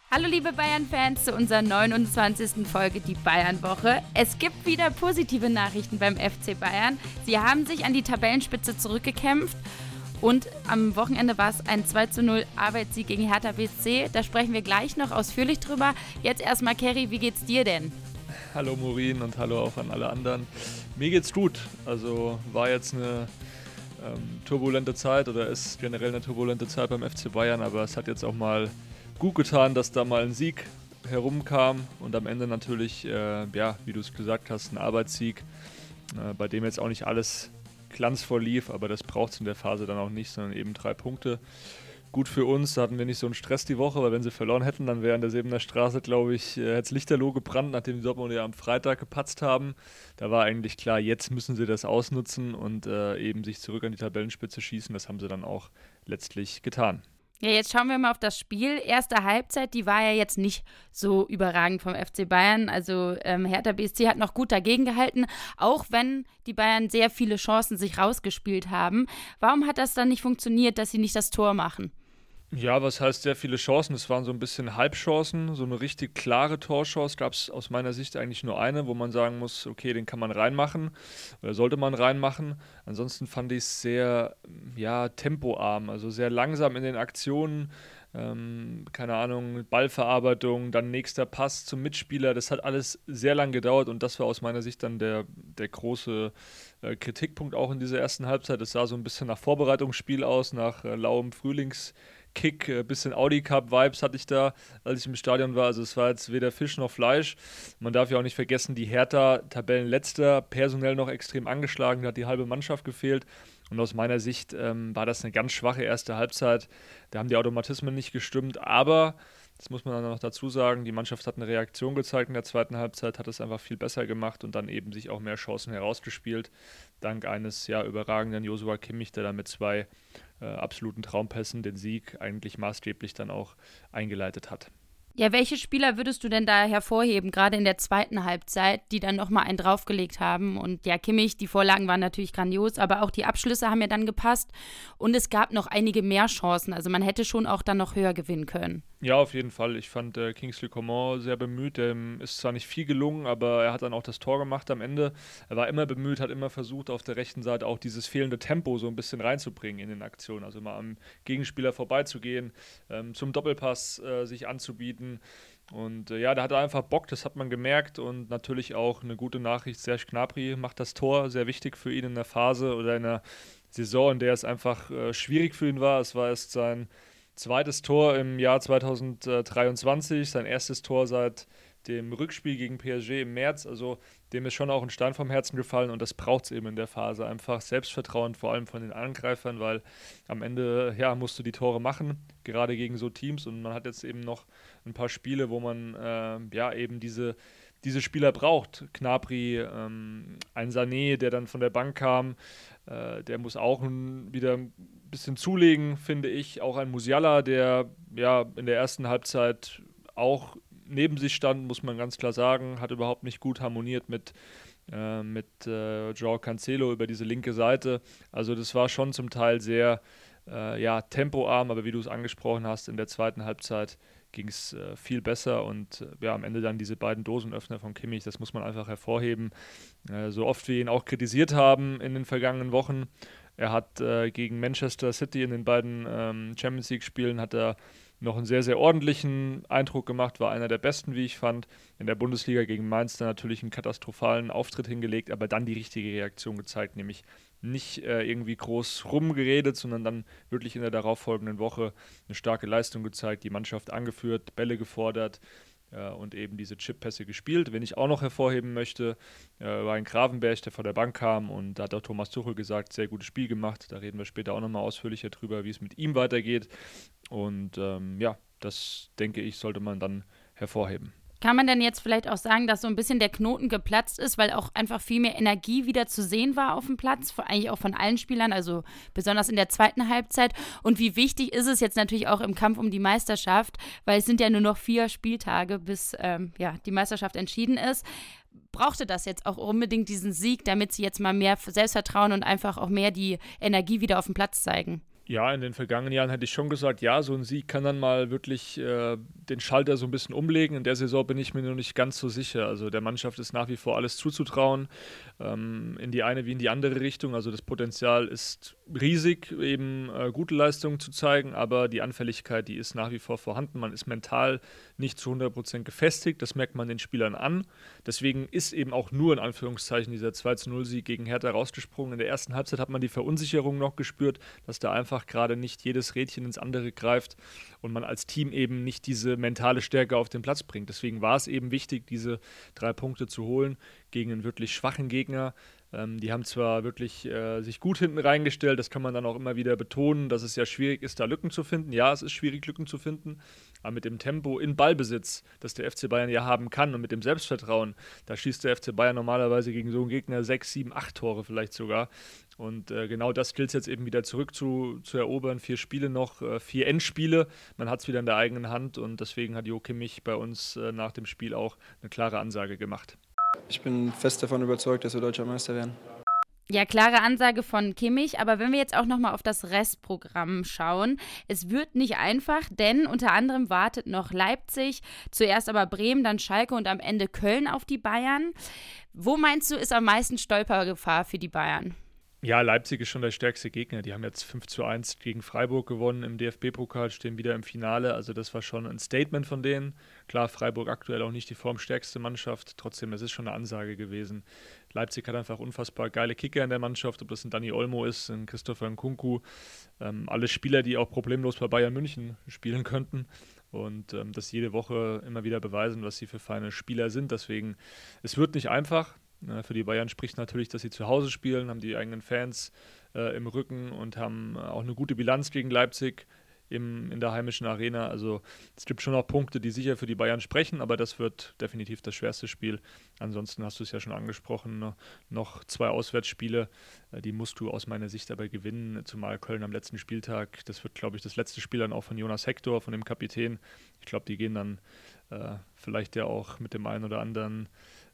Hallo liebe Bayern-Fans zu unserer 29. Folge Die Bayern-Woche. Es gibt wieder positive Nachrichten beim FC Bayern. Sie haben sich an die Tabellenspitze zurückgekämpft und am Wochenende war es ein 2:0 Arbeitssieg gegen Hertha BSC. Da sprechen wir gleich noch ausführlich drüber. Jetzt erstmal Kerry, wie geht's dir denn? Hallo Maureen und hallo auch an alle anderen. Mir geht's gut. Also war jetzt eine turbulente Zeit oder ist generell eine turbulente Zeit beim FC Bayern, aber es hat jetzt auch mal gut getan, dass da mal ein Sieg herumkam und am Ende natürlich, wie du es gesagt hast, ein Arbeitssieg, bei dem jetzt auch nicht alles glanzvoll lief, aber das braucht es in der Phase dann auch nicht, sondern eben 3 Punkte. Gut für uns, da hatten wir nicht so einen Stress die Woche, weil wenn sie verloren hätten, dann wäre in der Sebener Straße, glaube ich, hätte es lichterloh gebrannt, nachdem die Dortmund ja am Freitag gepatzt haben. Da war eigentlich klar, jetzt müssen sie das ausnutzen und eben sich zurück an die Tabellenspitze schießen. Das haben sie dann auch letztlich getan. Ja, jetzt schauen wir mal auf das Spiel. Erste Halbzeit, die war ja jetzt nicht so überragend vom FC Bayern. Also Hertha BSC hat noch gut dagegen gehalten, auch wenn die Bayern sehr viele Chancen sich rausgespielt haben. Warum hat das dann nicht funktioniert, dass sie nicht das Tor machen? Ja, was heißt sehr viele Chancen? Es waren so ein bisschen Halbchancen. So eine richtig klare Torchance gab es aus meiner Sicht eigentlich nur eine, wo man sagen muss, okay, den kann man reinmachen oder sollte man reinmachen. Ansonsten fand ich es sehr, tempoarm, also sehr langsam in den Aktionen. Keine Ahnung, Ballverarbeitung, dann nächster Pass zum Mitspieler. Das hat alles sehr lang gedauert und das war aus meiner Sicht dann der große Kritikpunkt auch in dieser ersten Halbzeit. Es sah so ein bisschen nach Vorbereitungsspiel aus, nach lauem Frühlingskick, bisschen Audi Cup Vibes hatte ich da, als ich im Stadion war. Also es war jetzt weder Fisch noch Fleisch. Man darf ja auch nicht vergessen, die Hertha Tabellenletzter, personell noch extrem angeschlagen, da hat die halbe Mannschaft gefehlt. Und aus meiner Sicht war das eine ganz schwache erste Halbzeit. Da haben die Automatismen nicht gestimmt, aber das muss man dann noch dazu sagen, die Mannschaft hat eine Reaktion gezeigt in der zweiten Halbzeit, hat es einfach viel besser gemacht und dann eben sich auch mehr Chancen herausgespielt, dank eines überragenden Joshua Kimmich, der da mit 2 absoluten Traumpässen den Sieg eigentlich maßgeblich dann auch eingeleitet hat. Ja, welche Spieler würdest du denn da hervorheben, gerade in der zweiten Halbzeit, die dann nochmal einen draufgelegt haben? Und ja, Kimmich, die Vorlagen waren natürlich grandios, aber auch die Abschlüsse haben ja dann gepasst. Und es gab noch einige mehr Chancen, also man hätte schon auch dann noch höher gewinnen können. Ja, auf jeden Fall. Ich fand Kingsley Coman sehr bemüht. Dem ist zwar nicht viel gelungen, aber er hat dann auch das Tor gemacht am Ende. Er war immer bemüht, hat immer versucht, auf der rechten Seite auch dieses fehlende Tempo so ein bisschen reinzubringen in den Aktionen. Also mal am Gegenspieler vorbeizugehen, zum Doppelpass sich anzubieten. Und da hat er einfach Bock, das hat man gemerkt. Und natürlich auch eine gute Nachricht, Serge Gnabry macht das Tor, sehr wichtig für ihn in der Phase oder in der Saison, in der es einfach schwierig für ihn war. Es war erst sein zweites Tor im Jahr 2023, sein erstes Tor seit dem Rückspiel gegen PSG im März. Also dem ist schon auch ein Stein vom Herzen gefallen und das braucht es eben in der Phase. Einfach Selbstvertrauen, vor allem von den Angreifern, weil am Ende musst du die Tore machen, gerade gegen so Teams. Und man hat jetzt eben noch ein paar Spiele, wo man eben diese Spieler braucht. Gnabry, ein Sané, der dann von der Bank kam, der muss auch wieder ein bisschen zulegen, finde ich. Auch ein Musiala, der in der ersten Halbzeit auch neben sich stand, muss man ganz klar sagen, hat überhaupt nicht gut harmoniert mit João Cancelo über diese linke Seite. Also das war schon zum Teil sehr tempoarm, aber wie du es angesprochen hast, in der zweiten Halbzeit ging es viel besser und am Ende dann diese beiden Dosenöffner von Kimmich, das muss man einfach hervorheben. So oft wir ihn auch kritisiert haben in den vergangenen Wochen, er hat gegen Manchester City in den beiden Champions League-Spielen hat er noch einen sehr, sehr ordentlichen Eindruck gemacht, war einer der besten, wie ich fand. In der Bundesliga gegen Mainz dann natürlich einen katastrophalen Auftritt hingelegt, aber dann die richtige Reaktion gezeigt, nämlich nicht irgendwie groß rumgeredet, sondern dann wirklich in der darauffolgenden Woche eine starke Leistung gezeigt, die Mannschaft angeführt, Bälle gefordert und eben diese Chip-Pässe gespielt. Wen ich auch noch hervorheben möchte, war ein Gravenberch, der von der Bank kam und da hat auch Thomas Tuchel gesagt, sehr gutes Spiel gemacht. Da reden wir später auch nochmal ausführlicher drüber, wie es mit ihm weitergeht. Und das denke ich, sollte man dann hervorheben. Kann man denn jetzt vielleicht auch sagen, dass so ein bisschen der Knoten geplatzt ist, weil auch einfach viel mehr Energie wieder zu sehen war auf dem Platz, eigentlich auch von allen Spielern, also besonders in der zweiten Halbzeit? Und wie wichtig ist es jetzt natürlich auch im Kampf um die Meisterschaft, weil es sind ja nur noch 4 Spieltage, bis die Meisterschaft entschieden ist. Brauchte das jetzt auch unbedingt diesen Sieg, damit sie jetzt mal mehr Selbstvertrauen und einfach auch mehr die Energie wieder auf dem Platz zeigen? Ja, in den vergangenen Jahren hätte ich schon gesagt, ja, so ein Sieg kann dann mal wirklich den Schalter so ein bisschen umlegen. In der Saison bin ich mir noch nicht ganz so sicher. Also der Mannschaft ist nach wie vor alles zuzutrauen, in die eine wie in die andere Richtung. Also das Potenzial ist riesig, eben gute Leistungen zu zeigen, aber die Anfälligkeit, die ist nach wie vor vorhanden. Man ist mental nicht zu 100% gefestigt, das merkt man den Spielern an. Deswegen ist eben auch nur in Anführungszeichen dieser 2-0-Sieg gegen Hertha rausgesprungen. In der ersten Halbzeit hat man die Verunsicherung noch gespürt, dass da einfach gerade nicht jedes Rädchen ins andere greift und man als Team eben nicht diese mentale Stärke auf den Platz bringt. Deswegen war es eben wichtig, diese 3 Punkte zu holen gegen einen wirklich schwachen Gegner. Die haben zwar wirklich sich gut hinten reingestellt, das kann man dann auch immer wieder betonen, dass es ja schwierig ist, da Lücken zu finden. Ja, es ist schwierig, Lücken zu finden, aber mit dem Tempo in Ballbesitz, das der FC Bayern ja haben kann und mit dem Selbstvertrauen, da schießt der FC Bayern normalerweise gegen so einen Gegner 6, 7, 8 Tore vielleicht sogar. Und genau das gilt es jetzt eben wieder zurück zu erobern. 4 Spiele noch, 4 Endspiele. Man hat es wieder in der eigenen Hand und deswegen hat Jo Kimmich bei uns nach dem Spiel auch eine klare Ansage gemacht. Ich bin fest davon überzeugt, dass wir Deutscher Meister werden. Ja, klare Ansage von Kimmich, aber wenn wir jetzt auch nochmal auf das Restprogramm schauen, es wird nicht einfach, denn unter anderem wartet noch Leipzig, zuerst aber Bremen, dann Schalke und am Ende Köln auf die Bayern. Wo meinst du, ist am meisten Stolpergefahr für die Bayern? Ja, Leipzig ist schon der stärkste Gegner. Die haben jetzt 5-1 gegen Freiburg gewonnen im DFB-Pokal, stehen wieder im Finale. Also das war schon ein Statement von denen. Klar, Freiburg aktuell auch nicht die formstärkste Mannschaft. Trotzdem, es ist schon eine Ansage gewesen. Leipzig hat einfach unfassbar geile Kicker in der Mannschaft, ob das ein Dani Olmo ist, ein Christopher Nkunku. Alle Spieler, die auch problemlos bei Bayern München spielen könnten. Und das jede Woche immer wieder beweisen, was sie für feine Spieler sind. Deswegen, es wird nicht einfach. Für die Bayern spricht natürlich, dass sie zu Hause spielen, haben die eigenen Fans im Rücken und haben auch eine gute Bilanz gegen Leipzig in der heimischen Arena. Also es gibt schon noch Punkte, die sicher für die Bayern sprechen, aber das wird definitiv das schwerste Spiel. Ansonsten hast du es ja schon angesprochen, noch 2 Auswärtsspiele, die musst du aus meiner Sicht dabei gewinnen, zumal Köln am letzten Spieltag, das wird, glaube ich, das letzte Spiel dann auch von Jonas Hector, von dem Kapitän. Ich glaube, die gehen dann vielleicht ja auch mit dem einen oder anderen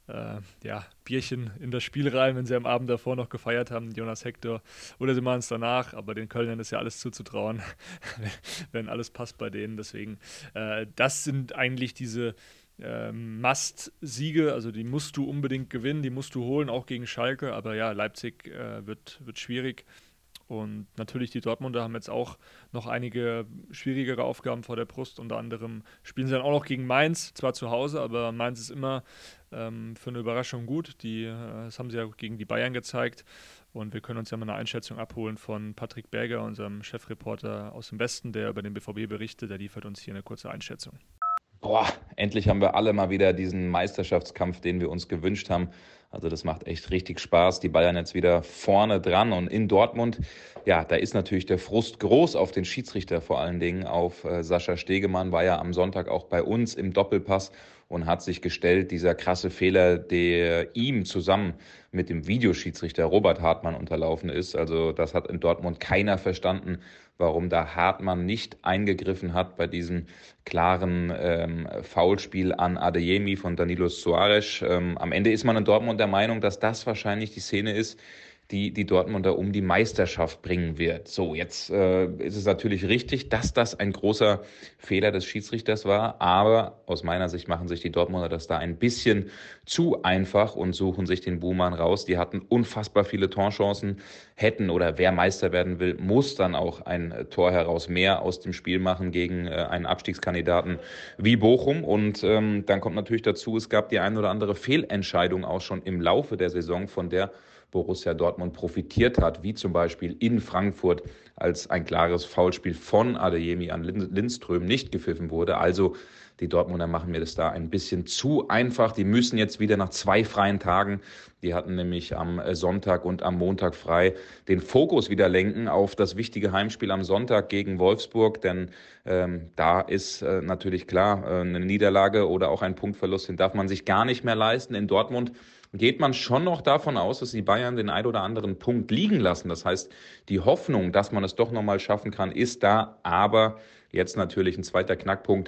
Bierchen in das Spiel rein, wenn sie am Abend davor noch gefeiert haben, Jonas Hector, oder sie machen es danach, aber den Kölnern ist ja alles zuzutrauen, wenn alles passt bei denen, deswegen, das sind eigentlich diese Must-Siege, also die musst du unbedingt gewinnen, die musst du holen, auch gegen Schalke, aber ja, Leipzig wird schwierig. Und natürlich die Dortmunder haben jetzt auch noch einige schwierigere Aufgaben vor der Brust. Unter anderem spielen sie dann auch noch gegen Mainz, zwar zu Hause, aber Mainz ist immer für eine Überraschung gut. Das haben sie ja gegen die Bayern gezeigt. Und wir können uns ja mal eine Einschätzung abholen von Patrick Berger, unserem Chefreporter aus dem Westen, der über den BVB berichtet. Der liefert uns hier eine kurze Einschätzung. Boah, endlich haben wir alle mal wieder diesen Meisterschaftskampf, den wir uns gewünscht haben. Also das macht echt richtig Spaß. Die Bayern jetzt wieder vorne dran und in Dortmund, ja, da ist natürlich der Frust groß auf den Schiedsrichter, vor allen Dingen auf Sascha Stegemann, war ja am Sonntag auch bei uns im Doppelpass und hat sich gestellt, dieser krasse Fehler, der ihm zusammen mit dem Videoschiedsrichter Robert Hartmann unterlaufen ist. Also das hat in Dortmund keiner verstanden, warum da Hartmann nicht eingegriffen hat bei diesem klaren Foulspiel an Adeyemi von Danilo Suarez. Am Ende ist man in Dortmund der Meinung, dass das wahrscheinlich die Szene ist, die Dortmunder um die Meisterschaft bringen wird. So, jetzt ist es natürlich richtig, dass das ein großer Fehler des Schiedsrichters war, aber aus meiner Sicht machen sich die Dortmunder das da ein bisschen zu einfach und suchen sich den Buhmann raus. Die hatten unfassbar viele Torchancen, hätten oder wer Meister werden will, muss dann auch ein Tor heraus mehr aus dem Spiel machen gegen einen Abstiegskandidaten wie Bochum. Und dann kommt natürlich dazu, es gab die ein oder andere Fehlentscheidung auch schon im Laufe der Saison, von der Borussia Dortmund profitiert hat, wie zum Beispiel in Frankfurt, als ein klares Foulspiel von Adeyemi an Lindström nicht gepfiffen wurde. Also die Dortmunder machen mir das da ein bisschen zu einfach. Die müssen jetzt wieder nach 2 freien Tagen, die hatten nämlich am Sonntag und am Montag frei, den Fokus wieder lenken auf das wichtige Heimspiel am Sonntag gegen Wolfsburg. Denn da ist natürlich klar, eine Niederlage oder auch ein Punktverlust, den darf man sich gar nicht mehr leisten. In Dortmund geht man schon noch davon aus, dass die Bayern den ein oder anderen Punkt liegen lassen. Das heißt, die Hoffnung, dass man es doch nochmal schaffen kann, ist da. Aber jetzt natürlich ein zweiter Knackpunkt.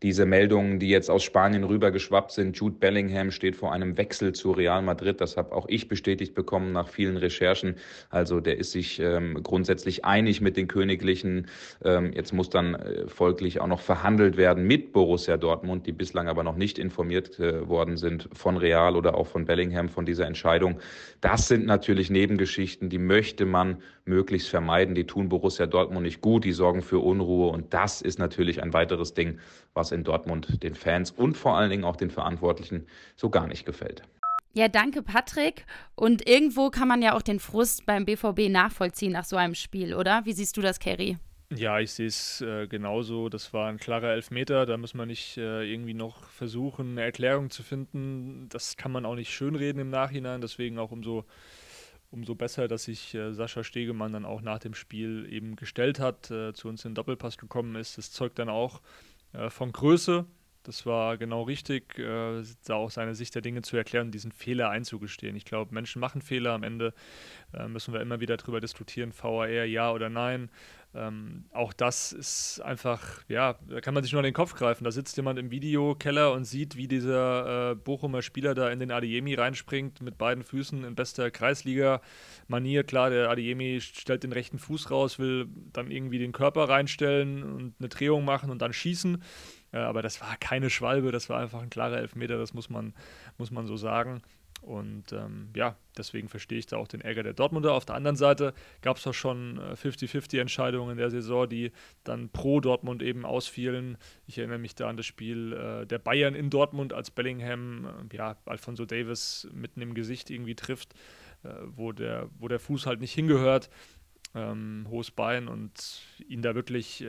diese Meldungen, die jetzt aus Spanien rübergeschwappt sind, Jude Bellingham steht vor einem Wechsel zu Real Madrid. Das habe auch ich bestätigt bekommen nach vielen Recherchen. Also der ist sich grundsätzlich einig mit den Königlichen. Jetzt muss dann folglich auch noch verhandelt werden mit Borussia Dortmund, die bislang aber noch nicht informiert worden sind von Real oder auch von Bellingham von dieser Entscheidung. Das sind natürlich Nebengeschichten, die möchte man möglichst vermeiden. Die tun Borussia Dortmund nicht gut, die sorgen für Unruhe und das ist natürlich ein weiteres Ding, was in Dortmund den Fans und vor allen Dingen auch den Verantwortlichen so gar nicht gefällt. Ja, danke Patrick. Und irgendwo kann man ja auch den Frust beim BVB nachvollziehen nach so einem Spiel, oder? Wie siehst du das, Kerry? Ja, ich sehe es genauso. Das war ein klarer Elfmeter. Da muss man nicht irgendwie noch versuchen, eine Erklärung zu finden. Das kann man auch nicht schönreden im Nachhinein. Deswegen auch umso besser, dass sich Sascha Stegemann dann auch nach dem Spiel eben gestellt hat, zu uns in den Doppelpass gekommen ist. Das zeugt dann auch von Größe. Das war genau richtig, da auch seine Sicht der Dinge zu erklären und diesen Fehler einzugestehen. Ich glaube, Menschen machen Fehler. Am Ende müssen wir immer wieder darüber diskutieren, VAR ja oder nein. Auch das ist einfach, ja, da kann man sich nur an den Kopf greifen. Da sitzt jemand im Videokeller und sieht, wie dieser Bochumer Spieler da in den Adeyemi reinspringt mit beiden Füßen in bester Kreisliga-Manier. Klar, der Adeyemi stellt den rechten Fuß raus, will dann irgendwie den Körper reinstellen und eine Drehung machen und dann schießen. Aber das war keine Schwalbe, das war einfach ein klarer Elfmeter, das muss man so sagen. Und ja, deswegen verstehe ich da auch den Ärger der Dortmunder. Auf der anderen Seite gab es doch schon 50-50 Entscheidungen in der Saison, die dann pro Dortmund eben ausfielen. Ich erinnere mich da an das Spiel der Bayern in Dortmund, als Bellingham Alphonso Davies mitten im Gesicht irgendwie trifft, wo der Fuß halt nicht hingehört, hohes Bein und ihn da wirklich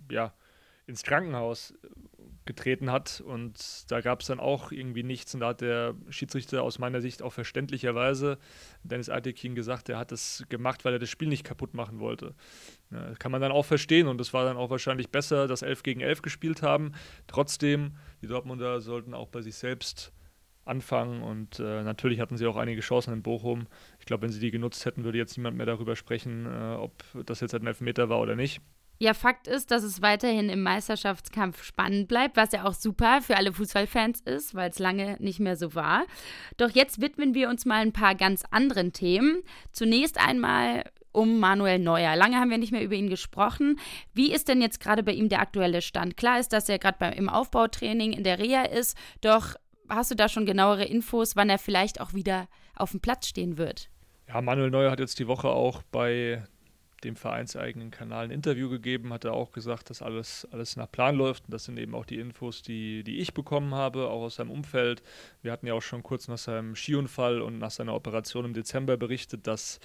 ins Krankenhaus getreten hat und da gab es dann auch irgendwie nichts und da hat der Schiedsrichter aus meiner Sicht auch verständlicherweise, Dennis Aytekin, gesagt, er hat das gemacht, weil er das Spiel nicht kaputt machen wollte. Ja, das kann man dann auch verstehen und es war dann auch wahrscheinlich besser, dass 11 gegen 11 gespielt haben. Trotzdem, die Dortmunder sollten auch bei sich selbst anfangen und natürlich hatten sie auch einige Chancen in Bochum. Ich glaube, wenn sie die genutzt hätten, würde jetzt niemand mehr darüber sprechen, ob das jetzt ein Elfmeter war oder nicht. Ja, Fakt ist, dass es weiterhin im Meisterschaftskampf spannend bleibt, was ja auch super für alle Fußballfans ist, weil es lange nicht mehr so war. Doch jetzt widmen wir uns mal ein paar ganz anderen Themen. Zunächst einmal um Manuel Neuer. Lange haben wir nicht mehr über ihn gesprochen. Wie ist denn jetzt gerade bei ihm der aktuelle Stand? Klar ist, dass er gerade im Aufbautraining in der Reha ist, doch hast du da schon genauere Infos, wann er vielleicht auch wieder auf dem Platz stehen wird? Ja, Manuel Neuer hat jetzt die Woche auch bei dem vereinseigenen Kanal ein Interview gegeben, hat er auch gesagt, dass alles nach Plan läuft. Und das sind eben auch die Infos, die ich bekommen habe, auch aus seinem Umfeld. Wir hatten ja auch schon kurz nach seinem Skiunfall und nach seiner Operation im Dezember berichtet, dass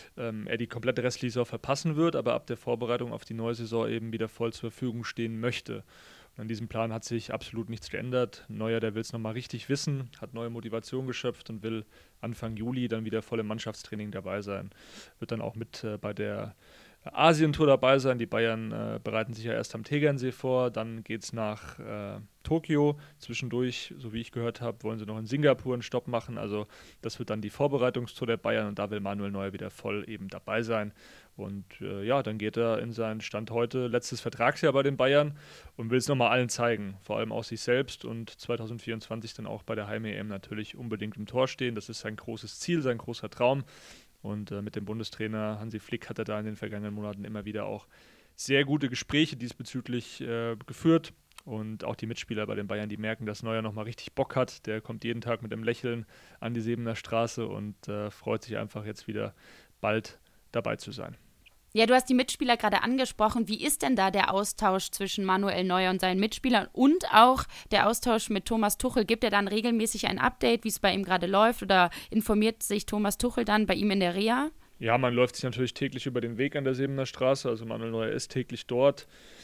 er die komplette restliche Saison verpassen wird, aber ab der Vorbereitung auf die neue Saison eben wieder voll zur Verfügung stehen möchte. Und an diesem Plan hat sich absolut nichts geändert. Neuer, der will es nochmal richtig wissen, hat neue Motivation geschöpft und will Anfang Juli dann wieder voll im Mannschaftstraining dabei sein. Wird dann auch mit bei der Asientour dabei sein. Die Bayern bereiten sich ja erst am Tegernsee vor, dann geht es nach Tokio. Zwischendurch, so wie ich gehört habe, wollen sie noch in Singapur einen Stopp machen. Also das wird dann die Vorbereitungstour der Bayern und da will Manuel Neuer wieder voll eben dabei sein. Und dann geht er in seinen Stand heute, letztes Vertragsjahr bei den Bayern und will es nochmal allen zeigen, vor allem auch sich selbst und 2024 dann auch bei der Heim-EM natürlich unbedingt im Tor stehen. Das ist sein großes Ziel, sein großer Traum. Und mit dem Bundestrainer Hansi Flick hat er da in den vergangenen Monaten immer wieder auch sehr gute Gespräche diesbezüglich geführt. Und auch die Mitspieler bei den Bayern, die merken, dass Neuer nochmal richtig Bock hat. Der kommt jeden Tag mit einem Lächeln an die Sebener Straße und freut sich einfach jetzt wieder bald dabei zu sein. Ja, du hast die Mitspieler gerade angesprochen. Wie ist denn da der Austausch zwischen Manuel Neuer und seinen Mitspielern und auch der Austausch mit Thomas Tuchel? Gibt er dann regelmäßig ein Update, wie es bei ihm gerade läuft oder informiert sich Thomas Tuchel dann bei ihm in der Reha? Ja, man läuft sich natürlich täglich über den Weg an der Sebener Straße. Also Manuel Neuer ist täglich dort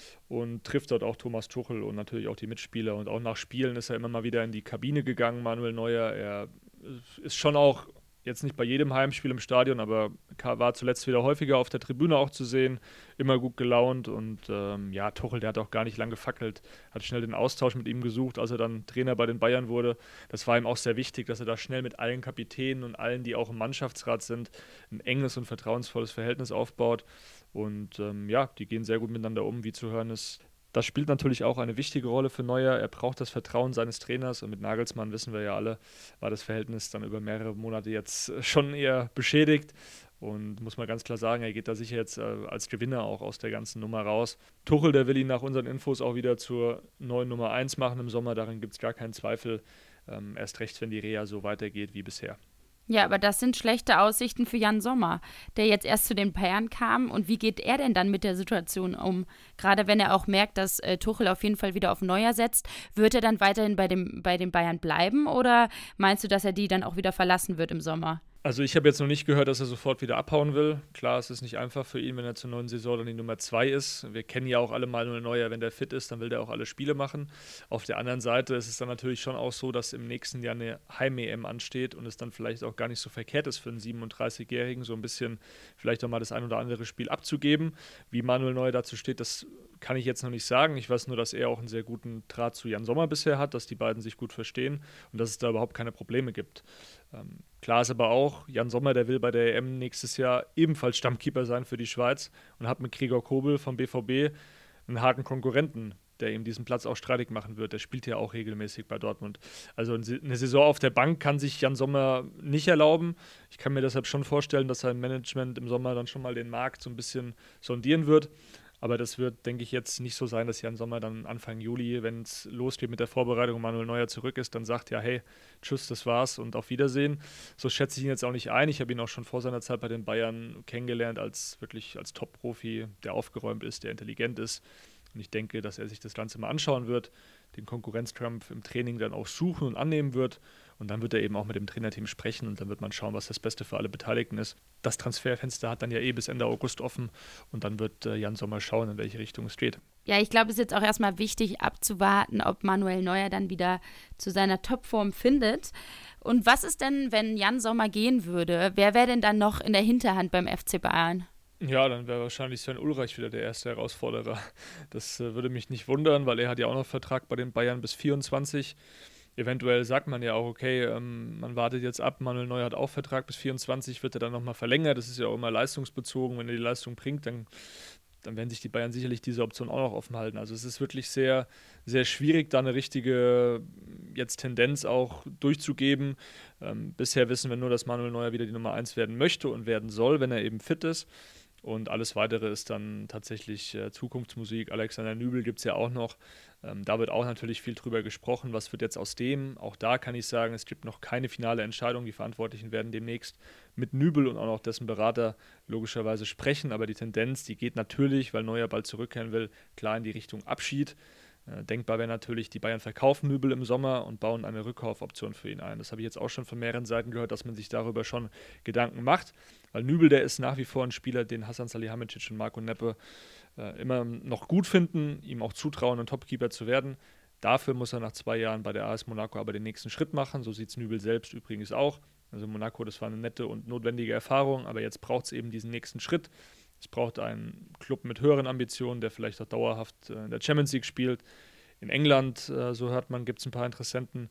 und trifft dort auch Thomas Tuchel und natürlich auch die Mitspieler. Und auch nach Spielen ist er immer mal wieder in die Kabine gegangen, Manuel Neuer. Er ist schon auch jetzt nicht bei jedem Heimspiel im Stadion, aber war zuletzt wieder häufiger auf der Tribüne auch zu sehen, immer gut gelaunt und Tuchel, der hat auch gar nicht lange gefackelt, hat schnell den Austausch mit ihm gesucht, als er dann Trainer bei den Bayern wurde. Das war ihm auch sehr wichtig, dass er da schnell mit allen Kapitänen und allen, die auch im Mannschaftsrat sind, ein enges und vertrauensvolles Verhältnis aufbaut und die gehen sehr gut miteinander um, wie zu hören ist. Das spielt natürlich auch eine wichtige Rolle für Neuer. Er braucht das Vertrauen seines Trainers und mit Nagelsmann, wissen wir ja alle, war das Verhältnis dann über mehrere Monate jetzt schon eher beschädigt. Und muss man ganz klar sagen, er geht da sicher jetzt als Gewinner auch aus der ganzen Nummer raus. Tuchel, der will ihn nach unseren Infos auch wieder zur neuen Nummer 1 machen im Sommer, darin gibt es gar keinen Zweifel. Erst recht, wenn die Reha so weitergeht wie bisher. Ja, aber das sind schlechte Aussichten für Jan Sommer, der jetzt erst zu den Bayern kam. Und wie geht er denn dann mit der Situation um? Gerade wenn er auch merkt, dass Tuchel auf jeden Fall wieder auf Neuer setzt, wird er dann weiterhin bei den Bayern bleiben oder meinst du, dass er die dann auch wieder verlassen wird im Sommer? Also ich habe jetzt noch nicht gehört, dass er sofort wieder abhauen will. Klar, es ist nicht einfach für ihn, wenn er zur neuen Saison dann die Nummer 2 ist. Wir kennen ja auch alle Manuel Neuer, wenn der fit ist, dann will der auch alle Spiele machen. Auf der anderen Seite ist es dann natürlich schon auch so, dass im nächsten Jahr eine Heim-EM ansteht und es dann vielleicht auch gar nicht so verkehrt ist für einen 37-Jährigen, so ein bisschen vielleicht auch mal das ein oder andere Spiel abzugeben. Wie Manuel Neuer dazu steht, das kann ich jetzt noch nicht sagen. Ich weiß nur, dass er auch einen sehr guten Draht zu Jan Sommer bisher hat, dass die beiden sich gut verstehen und dass es da überhaupt keine Probleme gibt. Klar ist aber auch, Jan Sommer, der will bei der EM nächstes Jahr ebenfalls Stammkeeper sein für die Schweiz und hat mit Gregor Kobel vom BVB einen harten Konkurrenten, der ihm diesen Platz auch streitig machen wird. Der spielt ja auch regelmäßig bei Dortmund. Also eine Saison auf der Bank kann sich Jan Sommer nicht erlauben. Ich kann mir deshalb schon vorstellen, dass sein Management im Sommer dann schon mal den Markt so ein bisschen sondieren wird. Aber das wird, denke ich, jetzt nicht so sein, dass Jan Sommer dann Anfang Juli, wenn es losgeht mit der Vorbereitung und Manuel Neuer zurück ist, dann sagt, ja, hey, tschüss, das war's und auf Wiedersehen. So schätze ich ihn jetzt auch nicht ein. Ich habe ihn auch schon vor seiner Zeit bei den Bayern kennengelernt, als Top-Profi, der aufgeräumt ist, der intelligent ist. Und ich denke, dass er sich das Ganze mal anschauen wird, den Konkurrenzkampf im Training dann auch suchen und annehmen wird. Und dann wird er eben auch mit dem Trainerteam sprechen und dann wird man schauen, was das Beste für alle Beteiligten ist. Das Transferfenster hat dann ja bis Ende August offen und dann wird Jan Sommer schauen, in welche Richtung es geht. Ja, ich glaube, es ist jetzt auch erstmal wichtig abzuwarten, ob Manuel Neuer dann wieder zu seiner Topform findet. Und was ist denn, wenn Jan Sommer gehen würde? Wer wäre denn dann noch in der Hinterhand beim FC Bayern? Ja, dann wäre wahrscheinlich Sven Ulreich wieder der erste Herausforderer. Das würde mich nicht wundern, weil er hat ja auch noch Vertrag bei den Bayern bis 24. Eventuell sagt man ja auch, okay, man wartet jetzt ab, Manuel Neuer hat auch Vertrag bis 24, wird er dann nochmal verlängert. Das ist ja auch immer leistungsbezogen. Wenn er die Leistung bringt, dann werden sich die Bayern sicherlich diese Option auch noch offen halten. Also es ist wirklich sehr, sehr schwierig, da eine richtige jetzt Tendenz auch durchzugeben. Bisher wissen wir nur, dass Manuel Neuer wieder die Nummer 1 werden möchte und werden soll, wenn er eben fit ist. Und alles Weitere ist dann tatsächlich Zukunftsmusik. Alexander Nübel gibt es ja auch noch. Da wird auch natürlich viel drüber gesprochen. Was wird jetzt aus dem? Auch da kann ich sagen, es gibt noch keine finale Entscheidung. Die Verantwortlichen werden demnächst mit Nübel und auch noch dessen Berater logischerweise sprechen. Aber die Tendenz, die geht natürlich, weil Neuer bald zurückkehren will, klar in die Richtung Abschied. Denkbar wäre natürlich, die Bayern verkaufen Nübel im Sommer und bauen eine Rückkaufoption für ihn ein. Das habe ich jetzt auch schon von mehreren Seiten gehört, dass man sich darüber schon Gedanken macht. Weil Nübel, der ist nach wie vor ein Spieler, den Hasan Salihamidzic und Marco Neppe immer noch gut finden, ihm auch zutrauen, ein Topkeeper zu werden. Dafür muss er nach 2 Jahren bei der AS Monaco aber den nächsten Schritt machen. So sieht es Nübel selbst übrigens auch. Also Monaco, das war eine nette und notwendige Erfahrung, aber jetzt braucht es eben diesen nächsten Schritt. Es braucht einen Club mit höheren Ambitionen, der vielleicht auch dauerhaft in der Champions League spielt. In England, so hört man, gibt es ein paar Interessenten.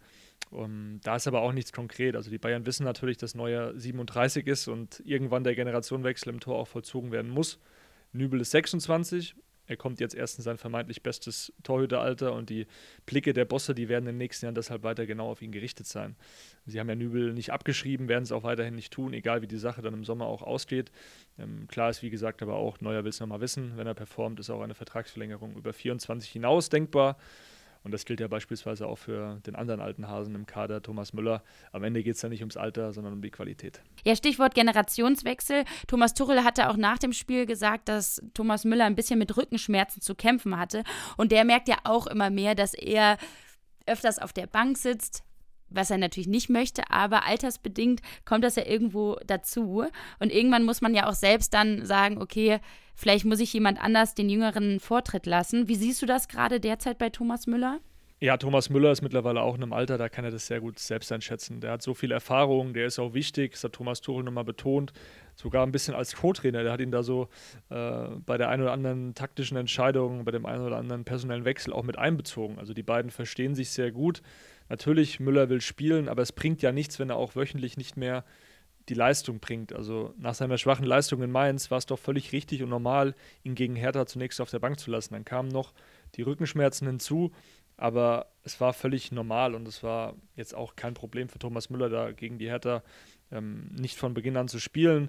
Da ist aber auch nichts konkret. Also die Bayern wissen natürlich, dass Neuer 37 ist und irgendwann der Generationenwechsel im Tor auch vollzogen werden muss. Nübel ist 26. Er kommt jetzt erst in sein vermeintlich bestes Torhüteralter und die Blicke der Bosse, die werden in den nächsten Jahren deshalb weiter genau auf ihn gerichtet sein. Sie haben ja Nübel nicht abgeschrieben, werden es auch weiterhin nicht tun, egal wie die Sache dann im Sommer auch ausgeht. Klar ist, wie gesagt, aber auch, Neuer will es nochmal wissen. Wenn er performt, ist auch eine Vertragsverlängerung über 24 hinaus denkbar. Und das gilt ja beispielsweise auch für den anderen alten Hasen im Kader, Thomas Müller. Am Ende geht es ja nicht ums Alter, sondern um die Qualität. Ja, Stichwort Generationswechsel. Thomas Tuchel hatte auch nach dem Spiel gesagt, dass Thomas Müller ein bisschen mit Rückenschmerzen zu kämpfen hatte. Und der merkt ja auch immer mehr, dass er öfters auf der Bank sitzt, was er natürlich nicht möchte, aber altersbedingt kommt das ja irgendwo dazu. Und irgendwann muss man ja auch selbst dann sagen, okay, vielleicht muss ich jemand anders den Jüngeren Vortritt lassen. Wie siehst du das gerade derzeit bei Thomas Müller? Ja, Thomas Müller ist mittlerweile auch in einem Alter, da kann er das sehr gut selbst einschätzen. Der hat so viel Erfahrung, der ist auch wichtig, das hat Thomas Tuchel nochmal betont, sogar ein bisschen als Co-Trainer. Der hat ihn da so bei der einen oder anderen taktischen Entscheidung, bei dem einen oder anderen personellen Wechsel auch mit einbezogen. Also die beiden verstehen sich sehr gut. Natürlich, Müller will spielen, aber es bringt ja nichts, wenn er auch wöchentlich nicht mehr die Leistung bringt. Also nach seiner schwachen Leistung in Mainz war es doch völlig richtig und normal, ihn gegen Hertha zunächst auf der Bank zu lassen. Dann kam noch die Rückenschmerzen hinzu. Aber es war völlig normal und es war jetzt auch kein Problem für Thomas Müller, da gegen die Hertha nicht von Beginn an zu spielen.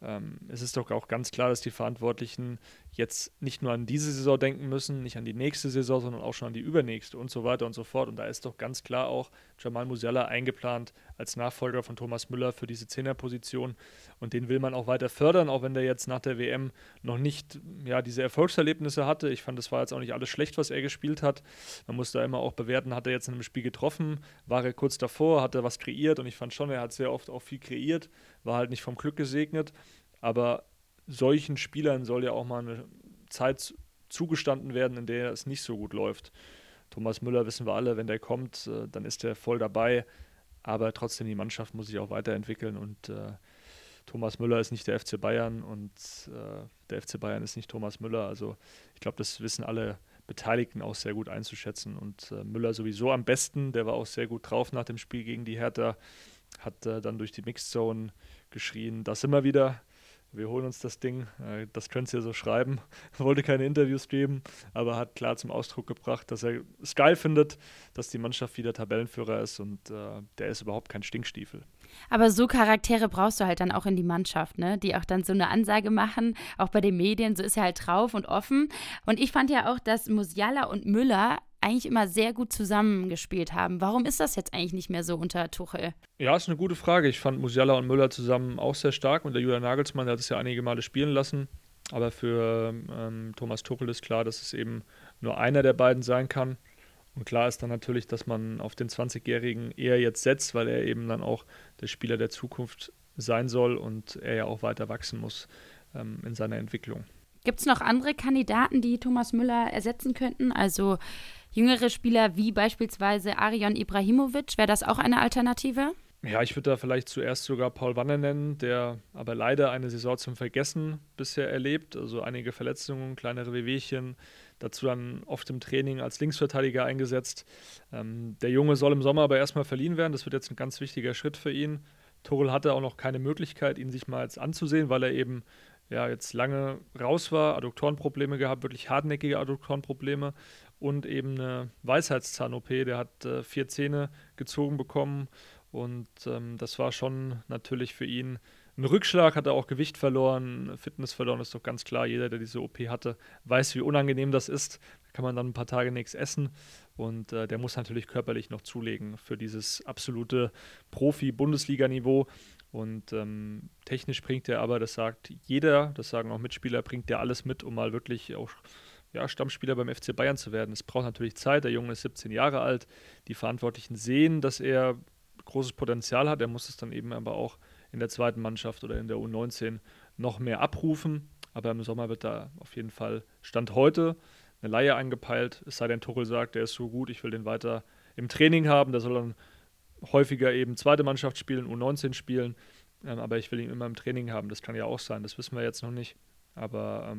Es ist doch auch ganz klar, dass die Verantwortlichen jetzt nicht nur an diese Saison denken müssen, nicht an die nächste Saison, sondern auch schon an die übernächste und so weiter und so fort. Und da ist doch ganz klar auch Jamal Musiala eingeplant als Nachfolger von Thomas Müller für diese Zehnerposition. Und den will man auch weiter fördern, auch wenn der jetzt nach der WM noch nicht diese Erfolgserlebnisse hatte. Ich fand, das war jetzt auch nicht alles schlecht, was er gespielt hat. Man muss da immer auch bewerten, hat er jetzt in einem Spiel getroffen, war er kurz davor, hat er was kreiert und ich fand schon, er hat sehr oft auch viel kreiert, war halt nicht vom Glück gesegnet. Aber solchen Spielern soll ja auch mal eine Zeit zugestanden werden, in der es nicht so gut läuft. Thomas Müller wissen wir alle, wenn der kommt, dann ist er voll dabei. Aber trotzdem, die Mannschaft muss sich auch weiterentwickeln und Thomas Müller ist nicht der FC Bayern und der FC Bayern ist nicht Thomas Müller. Also ich glaube, das wissen alle Beteiligten auch sehr gut einzuschätzen und Müller sowieso am besten. Der war auch sehr gut drauf nach dem Spiel gegen die Hertha, hat dann durch die Mixed Zone geschrien, das sind wir wieder. Wir holen uns das Ding, das könnt ihr so schreiben. Wollte keine Interviews geben, aber hat klar zum Ausdruck gebracht, dass er es geil findet, dass die Mannschaft wieder Tabellenführer ist und der ist überhaupt kein Stinkstiefel. Aber so Charaktere brauchst du halt dann auch in die Mannschaft, ne? Die auch dann so eine Ansage machen, auch bei den Medien, so ist er halt drauf und offen. Und ich fand ja auch, dass Musiala und Müller eigentlich immer sehr gut zusammengespielt haben. Warum ist das jetzt eigentlich nicht mehr so unter Tuchel? Ja, ist eine gute Frage. Ich fand Musiala und Müller zusammen auch sehr stark und der Julian Nagelsmann, der hat es ja einige Male spielen lassen. Aber für Thomas Tuchel ist klar, dass es eben nur einer der beiden sein kann. Und klar ist dann natürlich, dass man auf den 20-Jährigen eher jetzt setzt, weil er eben dann auch der Spieler der Zukunft sein soll und er ja auch weiter wachsen muss in seiner Entwicklung. Gibt es noch andere Kandidaten, die Thomas Müller ersetzen könnten? Also jüngere Spieler wie beispielsweise Arion Ibrahimovic, wäre das auch eine Alternative? Ja, ich würde da vielleicht zuerst sogar Paul Wanne nennen, der aber leider eine Saison zum Vergessen bisher erlebt. Also einige Verletzungen, kleinere Wehwehchen, dazu dann oft im Training als Linksverteidiger eingesetzt. Der Junge soll im Sommer aber erstmal verliehen werden. Das wird jetzt ein ganz wichtiger Schritt für ihn. Tuchel hatte auch noch keine Möglichkeit, ihn sich mal jetzt anzusehen, weil er eben jetzt lange raus war, Adduktorenprobleme gehabt, wirklich hartnäckige Adduktorenprobleme und eben eine Weisheitszahn-OP. Der hat 4 Zähne gezogen bekommen und das war schon natürlich für ihn ein Rückschlag, hat er auch Gewicht verloren, Fitness verloren, ist doch ganz klar. Jeder, der diese OP hatte, weiß, wie unangenehm das ist. Da kann man dann ein paar Tage nichts essen und der muss natürlich körperlich noch zulegen für dieses absolute Profi-Bundesliga-Niveau. Und technisch bringt er aber, das sagt jeder, das sagen auch Mitspieler, bringt er alles mit, um mal wirklich auch Stammspieler beim FC Bayern zu werden. Es braucht natürlich Zeit, der Junge ist 17 Jahre alt, die Verantwortlichen sehen, dass er großes Potenzial hat, er muss es dann eben aber auch in der zweiten Mannschaft oder in der U19 noch mehr abrufen, aber im Sommer wird da auf jeden Fall Stand heute eine Leihe eingepeilt, es sei denn Tuchel sagt, der ist so gut, ich will den weiter im Training haben, der soll dann häufiger eben zweite Mannschaft spielen, U19 spielen, aber ich will ihn immer im Training haben, das kann ja auch sein, das wissen wir jetzt noch nicht, aber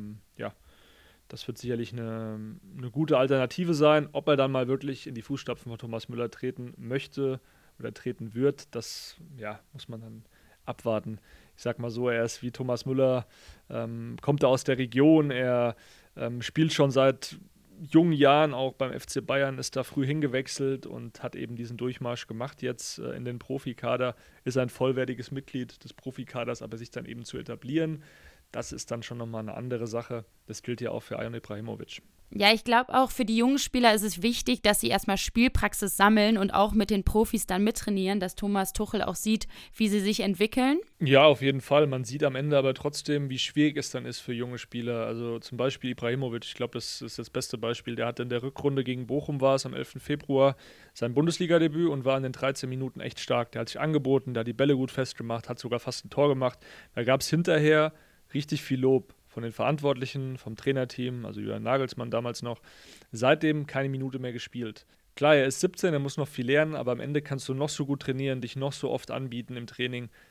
das wird sicherlich eine gute Alternative sein. Ob er dann mal wirklich in die Fußstapfen von Thomas Müller treten möchte oder treten wird, das muss man dann abwarten. Ich sag mal so, er ist wie Thomas Müller, kommt er aus der Region, er spielt schon seit jungen Jahren auch beim FC Bayern, ist da früh hingewechselt und hat eben diesen Durchmarsch gemacht jetzt in den Profikader, ist ein vollwertiges Mitglied des Profikaders, aber sich dann eben zu etablieren, das ist dann schon nochmal eine andere Sache. Das gilt ja auch für Arion Ibrahimovic. Ja, ich glaube auch für die jungen Spieler ist es wichtig, dass sie erstmal Spielpraxis sammeln und auch mit den Profis dann mittrainieren, dass Thomas Tuchel auch sieht, wie sie sich entwickeln. Ja, auf jeden Fall. Man sieht am Ende aber trotzdem, wie schwierig es dann ist für junge Spieler. Also zum Beispiel Ibrahimovic, ich glaube, das ist das beste Beispiel. Der hatte in der Rückrunde gegen Bochum, war es am 11. Februar, sein Bundesliga-Debüt und war in den 13 Minuten echt stark. Der hat sich angeboten, der hat die Bälle gut festgemacht, hat sogar fast ein Tor gemacht. Da gab es hinterher richtig viel Lob von den Verantwortlichen, vom Trainerteam, also Julian Nagelsmann damals noch. Seitdem keine Minute mehr gespielt. Klar, er ist 17, er muss noch viel lernen, aber am Ende kannst du noch so gut trainieren, dich noch so oft anbieten im Training.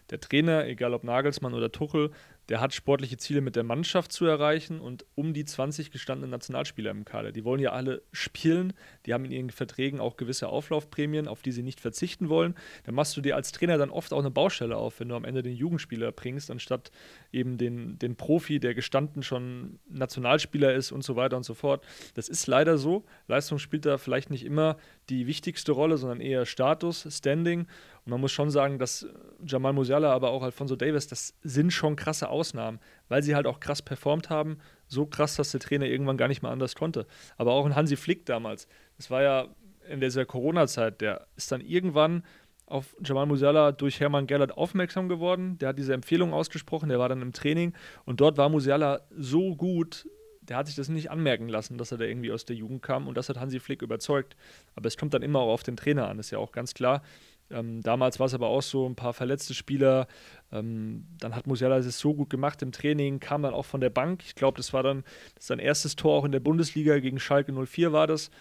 Der Trainer, egal ob Nagelsmann oder Tuchel, der hat sportliche Ziele mit der Mannschaft zu erreichen und um die 20 gestandenen Nationalspieler im Kader. Die wollen ja alle spielen, die haben in ihren Verträgen auch gewisse Auflaufprämien, auf die sie nicht verzichten wollen. Da machst du dir als Trainer dann oft auch eine Baustelle auf, wenn du am Ende den Jugendspieler bringst, anstatt eben den Profi, der gestanden schon Nationalspieler ist und so weiter und so fort. Das ist leider so. Leistung spielt da vielleicht nicht immer die wichtigste Rolle, sondern eher Status, Standing. Und man muss schon sagen, dass Jamal Musiala, aber auch Alphonso Davies, das sind schon krasse Ausnahmen, weil sie halt auch krass performt haben. So krass, dass der Trainer irgendwann gar nicht mehr anders konnte. Aber auch ein Hansi Flick damals, das war ja in dieser Corona-Zeit, der ist dann irgendwann auf Jamal Musiala durch Hermann Gerland aufmerksam geworden. Der hat diese Empfehlung ausgesprochen, der war dann im Training und dort war Musiala so gut, der hat sich das nicht anmerken lassen, dass er da irgendwie aus der Jugend kam und das hat Hansi Flick überzeugt. Aber es kommt dann immer auch auf den Trainer an, ist ja auch ganz klar. Damals war es aber auch so, ein paar verletzte Spieler. Dann hat Musiala es so gut gemacht im Training, kam dann auch von der Bank. Ich glaube, das war dann sein erstes Tor auch in der Bundesliga gegen Schalke 04 war das.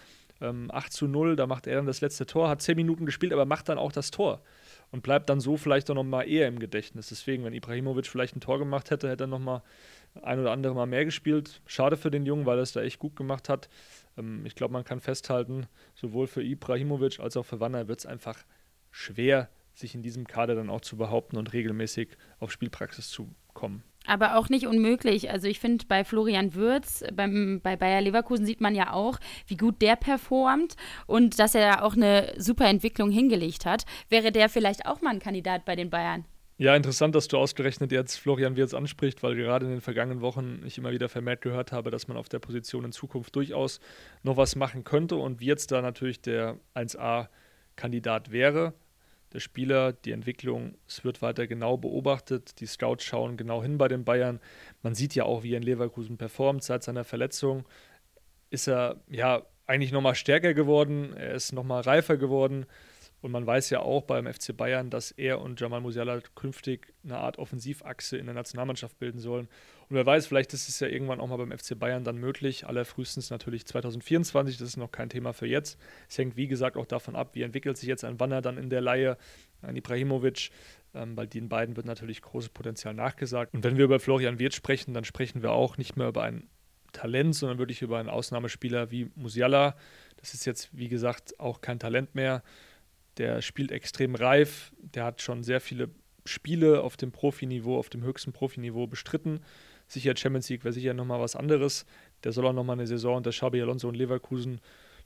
8:0, da macht er dann das letzte Tor, hat 10 Minuten gespielt, aber macht dann auch das Tor und bleibt dann so vielleicht auch noch mal eher im Gedächtnis. Deswegen, wenn Ibrahimovic vielleicht ein Tor gemacht hätte, hätte er noch mal ein oder andere Mal mehr gespielt. Schade für den Jungen, weil er es da echt gut gemacht hat. Ich glaube, man kann festhalten, sowohl für Ibrahimovic als auch für Wanner wird es einfach schwer, sich in diesem Kader dann auch zu behaupten und regelmäßig auf Spielpraxis zu kommen. Aber auch nicht unmöglich. Also ich finde, bei Florian Wirtz, bei Bayer Leverkusen sieht man ja auch, wie gut der performt und dass er da auch eine super Entwicklung hingelegt hat. Wäre der vielleicht auch mal ein Kandidat bei den Bayern? Ja, interessant, dass du ausgerechnet jetzt Florian Wirtz ansprichst, weil gerade in den vergangenen Wochen ich immer wieder vermehrt gehört habe, dass man auf der Position in Zukunft durchaus noch was machen könnte und Wirtz da natürlich der 1A-Kandidat wäre. Der Spieler, die Entwicklung, es wird weiter genau beobachtet. Die Scouts schauen genau hin bei den Bayern. Man sieht ja auch, wie er in Leverkusen performt. Seit seiner Verletzung ist er ja eigentlich nochmal stärker geworden. Er ist nochmal reifer geworden. Und man weiß ja auch beim FC Bayern, dass er und Jamal Musiala künftig eine Art Offensivachse in der Nationalmannschaft bilden sollen. Und wer weiß, vielleicht ist es ja irgendwann auch mal beim FC Bayern dann möglich. Allerfrühestens natürlich 2024, das ist noch kein Thema für jetzt. Es hängt, wie gesagt, auch davon ab, wie entwickelt sich jetzt ein Wanner dann in der Leihe, ein Ibrahimovic, weil den beiden wird natürlich großes Potenzial nachgesagt. Und wenn wir über Florian Wirtz sprechen, dann sprechen wir auch nicht mehr über ein Talent, sondern wirklich über einen Ausnahmespieler wie Musiala. Das ist jetzt, wie gesagt, auch kein Talent mehr. Der spielt extrem reif, der hat schon sehr viele Spiele auf dem Profiniveau, auf dem höchsten Profiniveau bestritten. Sicher Champions League wäre sicher nochmal was anderes. Der soll auch nochmal eine Saison unter Xabi Alonso und Leverkusen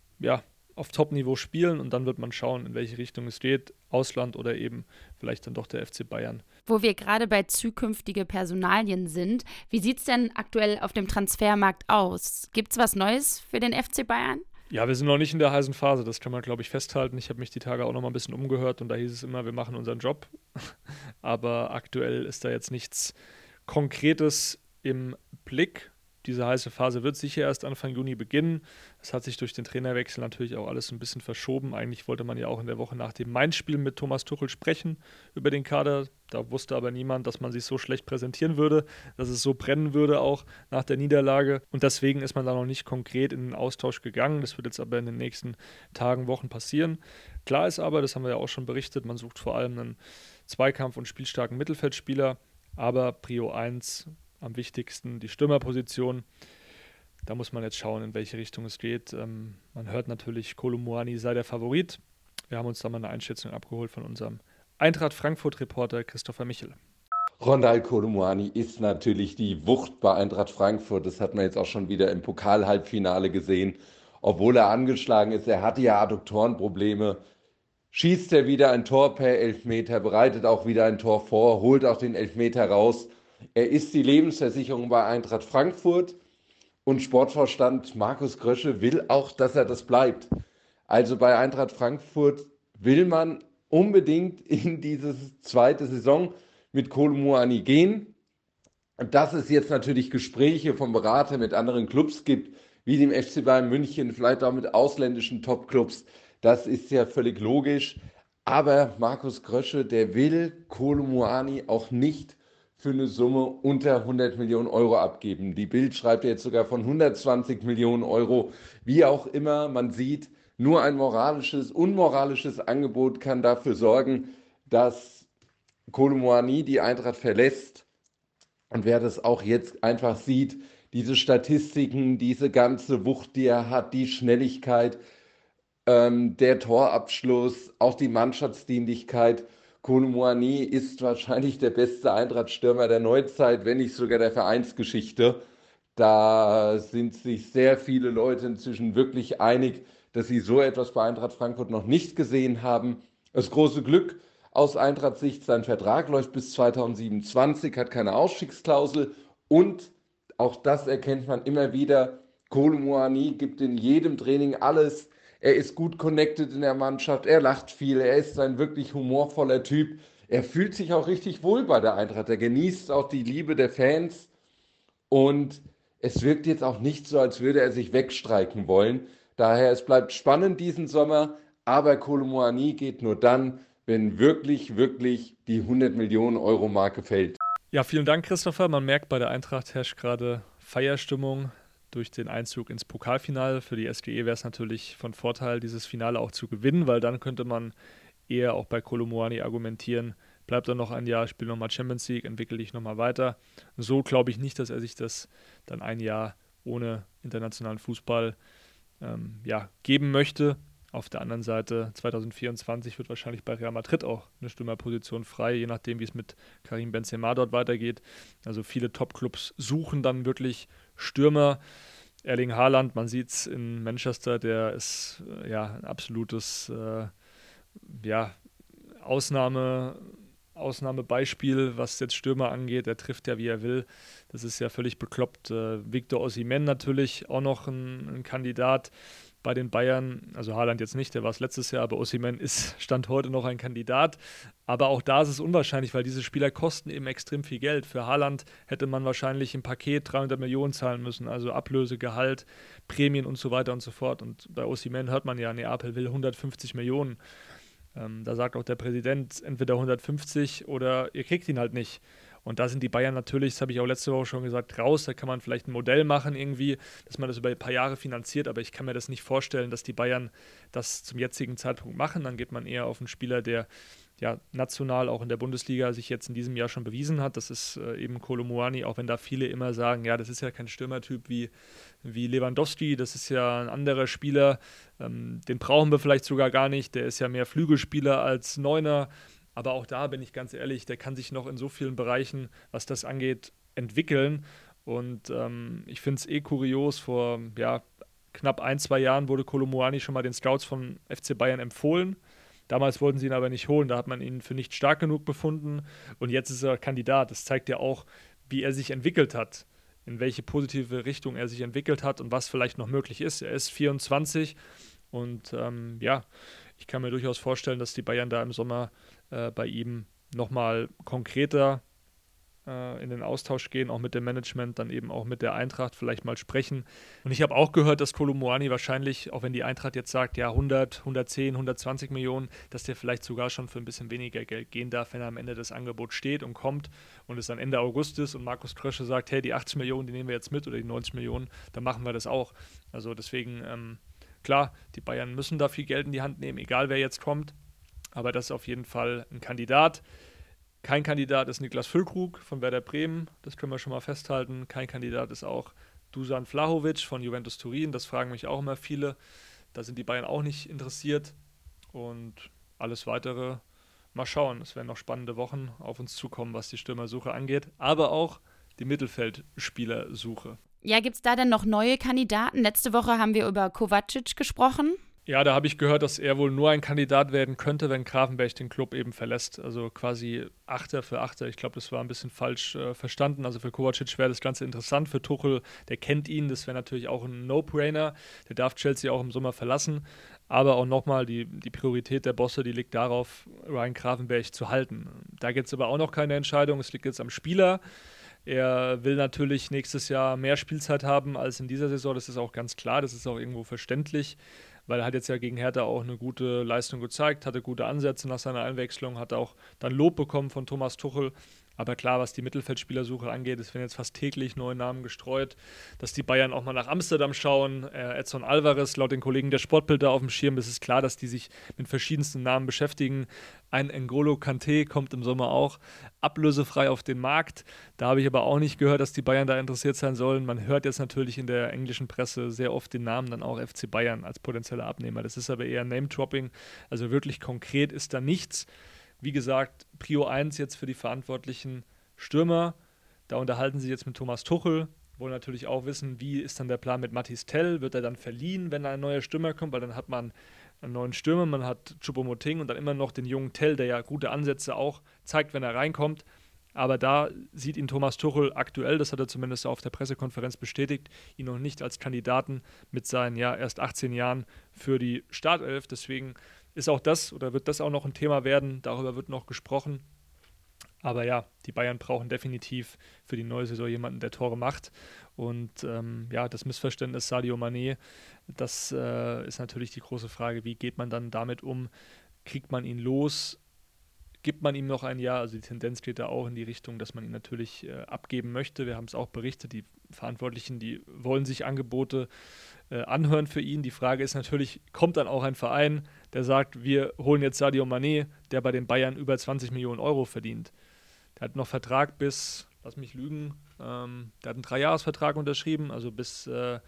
auf Top-Niveau spielen und dann wird man schauen, in welche Richtung es geht. Ausland oder eben vielleicht dann doch der FC Bayern. Wo wir gerade bei zukünftige Personalien sind, wie sieht es denn aktuell auf dem Transfermarkt aus? Gibt es was Neues für den FC Bayern? Ja, wir sind noch nicht in der heißen Phase, das kann man, glaube ich, festhalten. Ich habe mich die Tage auch noch mal ein bisschen umgehört und da hieß es immer, wir machen unseren Job. Aber aktuell ist da jetzt nichts Konkretes im Blick. Diese heiße Phase wird sicher erst Anfang Juni beginnen. Es hat sich durch den Trainerwechsel natürlich auch alles ein bisschen verschoben. Eigentlich wollte man ja auch in der Woche nach dem Mainz-Spiel mit Thomas Tuchel sprechen über den Kader. Da wusste aber niemand, dass man sich so schlecht präsentieren würde, dass es so brennen würde auch nach der Niederlage. Und deswegen ist man da noch nicht konkret in den Austausch gegangen. Das wird jetzt aber in den nächsten Tagen, Wochen passieren. Klar ist aber, das haben wir ja auch schon berichtet, man sucht vor allem einen Zweikampf- und spielstarken Mittelfeldspieler. Aber Prio 1 am wichtigsten die Stürmerposition. Da muss man jetzt schauen, in welche Richtung es geht. Man hört natürlich, Kolo Muani sei der Favorit. Wir haben uns da mal eine Einschätzung abgeholt von unserem Eintracht Frankfurt-Reporter Christopher Michel. Ronald Kolo Muani ist natürlich die Wucht bei Eintracht Frankfurt. Das hat man jetzt auch schon wieder im Pokal-Halbfinale gesehen. Obwohl er angeschlagen ist, er hatte ja Adduktorenprobleme. Schießt er wieder ein Tor per Elfmeter, bereitet auch wieder ein Tor vor, holt auch den Elfmeter raus. Er ist die Lebensversicherung bei Eintracht Frankfurt und Sportvorstand Markus Krösche will auch, dass er das bleibt. Also bei Eintracht Frankfurt will man unbedingt in diese zweite Saison mit Kolo Muani gehen. Dass es jetzt natürlich Gespräche vom Berater mit anderen Clubs gibt, wie dem FC Bayern München, vielleicht auch mit ausländischen Topclubs, das ist ja völlig logisch. Aber Markus Krösche, der will Kolo Muani auch nicht für eine Summe unter 100 Millionen Euro abgeben. Die Bild schreibt jetzt sogar von 120 Millionen Euro. Wie auch immer, man sieht, nur ein unmoralisches Angebot kann dafür sorgen, dass Kolo Muani die Eintracht verlässt und wer das auch jetzt einfach sieht, diese Statistiken, diese ganze Wucht, die er hat, die Schnelligkeit, der Torabschluss, auch die Mannschaftsdienlichkeit. Kolo Muani ist wahrscheinlich der beste Eintracht-Stürmer der Neuzeit, wenn nicht sogar der Vereinsgeschichte. Da sind sich sehr viele Leute inzwischen wirklich einig, dass sie so etwas bei Eintracht Frankfurt noch nicht gesehen haben. Das große Glück aus Eintracht-Sicht, sein Vertrag läuft bis 2027, hat keine Ausstiegsklausel und auch das erkennt man immer wieder. Kolo Muani gibt in jedem Training alles. Er ist gut connected in der Mannschaft, er lacht viel, er ist ein wirklich humorvoller Typ. Er fühlt sich auch richtig wohl bei der Eintracht. Er genießt auch die Liebe der Fans und es wirkt jetzt auch nicht so, als würde er sich wegstreiken wollen. Daher, es bleibt spannend diesen Sommer, aber Kolo Muani geht nur dann, wenn wirklich, wirklich die 100 Millionen Euro Marke fällt. Ja, vielen Dank, Christopher. Man merkt, bei der Eintracht herrscht gerade Feierstimmung durch den Einzug ins Pokalfinale. Für die SGE wäre es natürlich von Vorteil, dieses Finale auch zu gewinnen, weil dann könnte man eher auch bei Kolo Muani argumentieren, bleibt er noch ein Jahr, spielt nochmal Champions League, entwickle dich nochmal weiter. So glaube ich nicht, dass er sich das dann ein Jahr ohne internationalen Fußball geben möchte. Auf der anderen Seite, 2024 wird wahrscheinlich bei Real Madrid auch eine Stürmerposition frei, je nachdem, wie es mit Karim Benzema dort weitergeht. Also viele Top-Clubs suchen dann wirklich Stürmer. Erling Haaland, man sieht es in Manchester, der ist ein absolutes Ausnahmebeispiel, was jetzt Stürmer angeht. Er trifft ja, wie er will. Das ist ja völlig bekloppt. Victor Osimhen natürlich auch noch ein Kandidat bei den Bayern. Also Haaland jetzt nicht, der war es letztes Jahr, aber Osimhen ist Stand heute noch ein Kandidat. Aber auch da ist es unwahrscheinlich, weil diese Spieler kosten eben extrem viel Geld. Für Haaland hätte man wahrscheinlich im Paket 300 Millionen zahlen müssen, also Ablöse, Gehalt, Prämien und so weiter und so fort. Und bei Osimhen hört man ja, Neapel will 150 Millionen. Da sagt auch der Präsident, entweder 150 oder ihr kriegt ihn halt nicht. Und da sind die Bayern natürlich, das habe ich auch letzte Woche schon gesagt, raus. Da kann man vielleicht ein Modell machen irgendwie, dass man das über ein paar Jahre finanziert. Aber ich kann mir das nicht vorstellen, dass die Bayern das zum jetzigen Zeitpunkt machen. Dann geht man eher auf einen Spieler, der national auch in der Bundesliga sich jetzt in diesem Jahr schon bewiesen hat. Das ist eben Kolo Muani, auch wenn da viele immer sagen, ja, das ist ja kein Stürmertyp wie Lewandowski, das ist ja ein anderer Spieler, den brauchen wir vielleicht sogar gar nicht, der ist ja mehr Flügelspieler als Neuner, aber auch da bin ich ganz ehrlich, der kann sich noch in so vielen Bereichen, was das angeht, entwickeln und ich finde es kurios, vor knapp 1-2 Jahren wurde Kolo Muani schon mal den Scouts von FC Bayern empfohlen. Damals wollten sie ihn aber nicht holen, da hat man ihn für nicht stark genug befunden und jetzt ist er Kandidat. Das zeigt ja auch, wie er sich entwickelt hat, in welche positive Richtung er sich entwickelt hat und was vielleicht noch möglich ist. Er ist 24 und ich kann mir durchaus vorstellen, dass die Bayern da im Sommer bei ihm nochmal konkreter in den Austausch gehen, auch mit dem Management, dann eben auch mit der Eintracht vielleicht mal sprechen. Und ich habe auch gehört, dass Kolo Muani wahrscheinlich, auch wenn die Eintracht jetzt sagt, ja 100, 110, 120 Millionen, dass der vielleicht sogar schon für ein bisschen weniger Geld gehen darf, wenn er am Ende des Angebots steht und kommt und es dann Ende August ist und Markus Krösche sagt, hey, die 80 Millionen, die nehmen wir jetzt mit oder die 90 Millionen, dann machen wir das auch. Also deswegen, klar, die Bayern müssen da viel Geld in die Hand nehmen, egal wer jetzt kommt, aber das ist auf jeden Fall ein Kandidat. Kein Kandidat ist Niklas Füllkrug von Werder Bremen, das können wir schon mal festhalten. Kein Kandidat ist auch Dusan Vlahovic von Juventus Turin, das fragen mich auch immer viele. Da sind die Bayern auch nicht interessiert und alles Weitere, mal schauen. Es werden noch spannende Wochen auf uns zukommen, was die Stürmersuche angeht, aber auch die Mittelfeldspielersuche. Ja, gibt es da denn noch neue Kandidaten? Letzte Woche haben wir über Kovacic gesprochen. Ja, da habe ich gehört, dass er wohl nur ein Kandidat werden könnte, wenn Gravenberch den Club eben verlässt. Also quasi Achter für Achter. Ich glaube, das war ein bisschen falsch verstanden. Also für Kovacic wäre das Ganze interessant. Für Tuchel, der kennt ihn. Das wäre natürlich auch ein No-Brainer. Der darf Chelsea auch im Sommer verlassen. Aber auch nochmal, die Priorität der Bosse, die liegt darauf, Ryan Gravenberch zu halten. Da gibt es aber auch noch keine Entscheidung. Es liegt jetzt am Spieler. Er will natürlich nächstes Jahr mehr Spielzeit haben als in dieser Saison. Das ist auch ganz klar. Das ist auch irgendwo verständlich. Weil er hat jetzt ja gegen Hertha auch eine gute Leistung gezeigt, hatte gute Ansätze nach seiner Einwechslung, hat auch dann Lob bekommen von Thomas Tuchel. Aber klar, was die Mittelfeldspielersuche angeht, es werden jetzt fast täglich neue Namen gestreut, dass die Bayern auch mal nach Amsterdam schauen. Edson Alvarez, laut den Kollegen der Sportbild da auf dem Schirm. Es ist klar, dass die sich mit verschiedensten Namen beschäftigen. Ein N'Golo Kanté kommt im Sommer auch ablösefrei auf den Markt. Da habe ich aber auch nicht gehört, dass die Bayern da interessiert sein sollen. Man hört jetzt natürlich in der englischen Presse sehr oft den Namen dann auch FC Bayern als potenzieller Abnehmer. Das ist aber eher Name-Dropping. Also wirklich konkret ist da nichts. Wie gesagt, Prio 1 jetzt für die verantwortlichen Stürmer. Da unterhalten sie jetzt mit Thomas Tuchel. Wollen natürlich auch wissen, wie ist dann der Plan mit Mathys Tel? Wird er dann verliehen, wenn ein neuer Stürmer kommt? Weil dann hat man einen neuen Stürmer, man hat Choupo-Moting und dann immer noch den jungen Tel, der ja gute Ansätze auch zeigt, wenn er reinkommt. Aber da sieht ihn Thomas Tuchel aktuell, das hat er zumindest auf der Pressekonferenz bestätigt, ihn noch nicht als Kandidaten mit seinen erst 18 Jahren für die Startelf. Deswegen ist auch das oder wird das auch noch ein Thema werden. Darüber wird noch gesprochen. Aber ja, die Bayern brauchen definitiv für die neue Saison jemanden, der Tore macht. Und das Missverständnis Sadio Mané, das ist natürlich die große Frage, wie geht man dann damit um? Kriegt man ihn los? Gibt man ihm noch ein Jahr? Also die Tendenz geht da auch in die Richtung, dass man ihn natürlich abgeben möchte. Wir haben es auch berichtet, die Verantwortlichen, die wollen sich Angebote anhören für ihn. Die Frage ist natürlich, kommt dann auch ein Verein, der sagt, wir holen jetzt Sadio Mané, der bei den Bayern über 20 Millionen Euro verdient. Der hat noch Vertrag bis, lass mich lügen, der hat einen 3-Jahres-Vertrag unterschrieben, also bis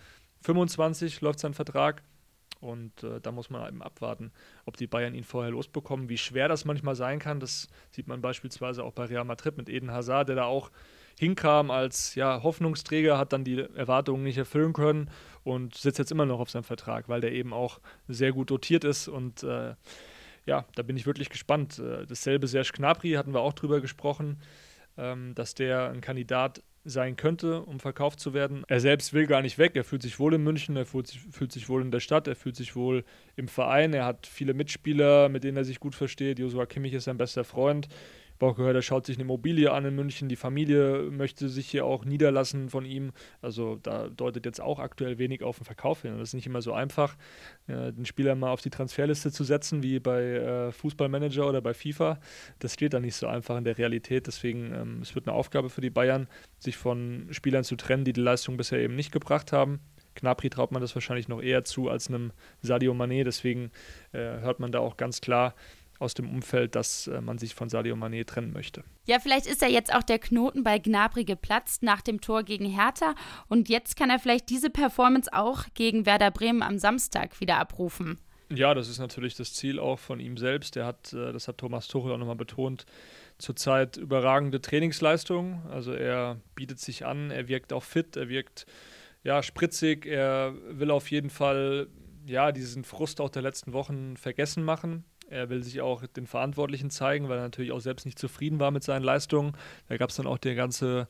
25 läuft sein Vertrag. Und da muss man eben abwarten, ob die Bayern ihn vorher losbekommen. Wie schwer das manchmal sein kann, das sieht man beispielsweise auch bei Real Madrid mit Eden Hazard, der da auch hinkam als Hoffnungsträger, hat dann die Erwartungen nicht erfüllen können und sitzt jetzt immer noch auf seinem Vertrag, weil der eben auch sehr gut dotiert ist. Und da bin ich wirklich gespannt. Dasselbe Serge Gnabry, hatten wir auch drüber gesprochen, dass der ein Kandidat sein könnte, um verkauft zu werden. Er selbst will gar nicht weg, er fühlt sich wohl in München, er fühlt sich wohl in der Stadt, er fühlt sich wohl im Verein, er hat viele Mitspieler, mit denen er sich gut versteht. Joshua Kimmich ist sein bester Freund. Ich habe auch gehört, er schaut sich eine Immobilie an in München, die Familie möchte sich hier auch niederlassen von ihm. Also da deutet jetzt auch aktuell wenig auf den Verkauf hin. Das ist nicht immer so einfach, den Spieler mal auf die Transferliste zu setzen, wie bei Fußballmanager oder bei FIFA. Das steht da nicht so einfach in der Realität. Deswegen, es wird eine Aufgabe für die Bayern, sich von Spielern zu trennen, die die Leistung bisher eben nicht gebracht haben. Gnabry traut man das wahrscheinlich noch eher zu als einem Sadio Mané. Deswegen hört man da auch ganz klar aus dem Umfeld, dass man sich von Sadio Mané trennen möchte. Ja, vielleicht ist ja jetzt auch der Knoten bei Gnabry geplatzt nach dem Tor gegen Hertha und jetzt kann er vielleicht diese Performance auch gegen Werder Bremen am Samstag wieder abrufen. Ja, das ist natürlich das Ziel auch von ihm selbst. Das hat Thomas Tuchel auch nochmal betont, zurzeit überragende Trainingsleistung. Also er bietet sich an, er wirkt auch fit, er wirkt spritzig, er will auf jeden Fall diesen Frust auch der letzten Wochen vergessen machen. Er will sich auch den Verantwortlichen zeigen, weil er natürlich auch selbst nicht zufrieden war mit seinen Leistungen. Da gab es dann auch den ganzen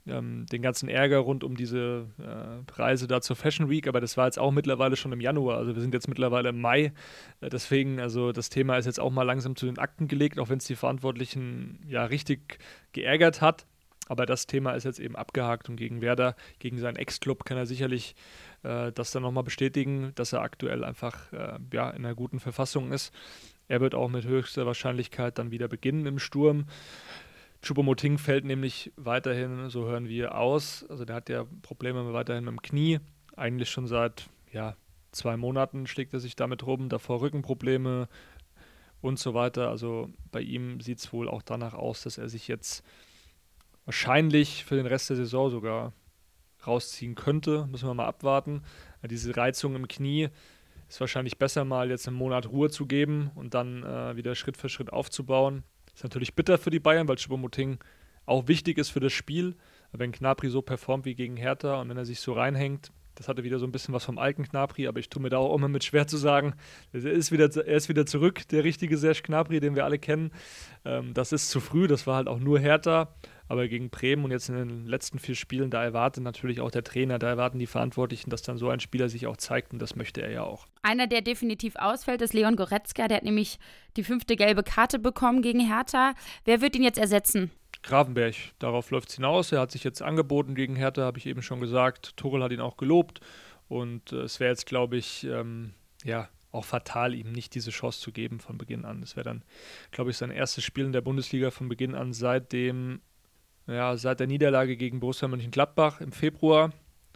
Ärger rund um diese Reise da zur Fashion Week, aber das war jetzt auch mittlerweile schon im Januar, also wir sind jetzt mittlerweile im Mai, deswegen, also das Thema ist jetzt auch mal langsam zu den Akten gelegt, auch wenn es die Verantwortlichen richtig geärgert hat, aber das Thema ist jetzt eben abgehakt und gegen Werder, gegen seinen Ex-Club kann er sicherlich das dann nochmal bestätigen, dass er aktuell einfach in einer guten Verfassung ist. Er wird auch mit höchster Wahrscheinlichkeit dann wieder beginnen im Sturm. Choupo-Moting fällt nämlich weiterhin, so hören wir, aus. Also der hat ja Probleme weiterhin mit dem Knie. Eigentlich schon seit 2 Monaten schlägt er sich damit rum. Davor Rückenprobleme und so weiter. Also bei ihm sieht es wohl auch danach aus, dass er sich jetzt wahrscheinlich für den Rest der Saison sogar rausziehen könnte. Müssen wir mal abwarten. Diese Reizung im Knie ist wahrscheinlich besser, mal jetzt einen Monat Ruhe zu geben und dann wieder Schritt für Schritt aufzubauen. Ist natürlich bitter für die Bayern, weil Choupo-Moting auch wichtig ist für das Spiel. Wenn Gnabry so performt wie gegen Hertha und wenn er sich so reinhängt, das hatte wieder so ein bisschen was vom alten Gnabry, aber ich tue mir da auch immer mit schwer zu sagen, er ist wieder zurück, der richtige Serge Gnabry, den wir alle kennen. Das ist zu früh, das war halt auch nur Hertha. Aber gegen Bremen und jetzt in den letzten 4 Spielen, da erwartet natürlich auch der Trainer, da erwarten die Verantwortlichen, dass dann so ein Spieler sich auch zeigt und das möchte er ja auch. Einer, der definitiv ausfällt, ist Leon Goretzka. Der hat nämlich die 5. gelbe Karte bekommen gegen Hertha. Wer wird ihn jetzt ersetzen? Gravenberch, darauf läuft es hinaus. Er hat sich jetzt angeboten gegen Hertha, habe ich eben schon gesagt. Tuchel hat ihn auch gelobt und es wäre jetzt, glaube ich, auch fatal, ihm nicht diese Chance zu geben von Beginn an. Das wäre dann, glaube ich, sein erstes Spiel in der Bundesliga von Beginn an seit dem ja, seit der Niederlage gegen Borussia Mönchengladbach im Februar.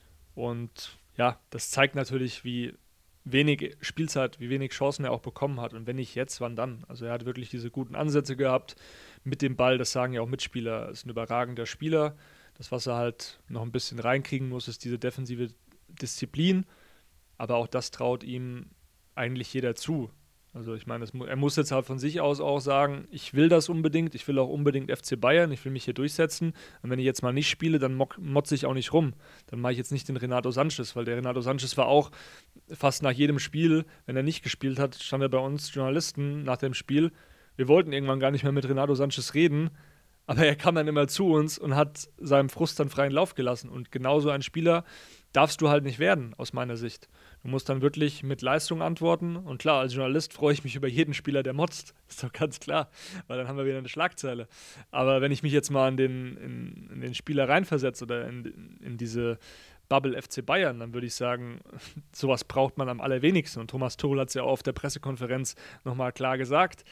Und ja, das zeigt natürlich, wie wenig Spielzeit, wie wenig Chancen er auch bekommen hat. Und wenn nicht jetzt, wann dann? Also er hat wirklich diese guten Ansätze gehabt mit dem Ball. Das sagen ja auch Mitspieler. Er ist ein überragender Spieler. Das, was er halt noch ein bisschen reinkriegen muss, ist diese defensive Disziplin. Aber auch das traut ihm eigentlich jeder zu. Also ich meine, er muss jetzt halt von sich aus auch sagen, ich will das unbedingt, ich will auch unbedingt FC Bayern, ich will mich hier durchsetzen. Und wenn ich jetzt mal nicht spiele, dann motze ich auch nicht rum. Dann mache ich jetzt nicht den Renato Sanchez, weil der Renato Sanchez war auch fast nach jedem Spiel, wenn er nicht gespielt hat, stand er bei uns Journalisten nach dem Spiel. Wir wollten irgendwann gar nicht mehr mit Renato Sanchez reden, aber er kam dann immer zu uns und hat seinem Frust dann freien Lauf gelassen. Und genauso ein Spieler darfst du halt nicht werden, aus meiner Sicht. Du musst dann wirklich mit Leistung antworten. Und klar, als Journalist freue ich mich über jeden Spieler, der motzt. Ist doch ganz klar, weil dann haben wir wieder eine Schlagzeile. Aber wenn ich mich jetzt mal in den Spieler reinversetze oder in diese Bubble FC Bayern, dann würde ich sagen, sowas braucht man am allerwenigsten. Und Thomas Tuchel hat es ja auch auf der Pressekonferenz nochmal klar gesagt.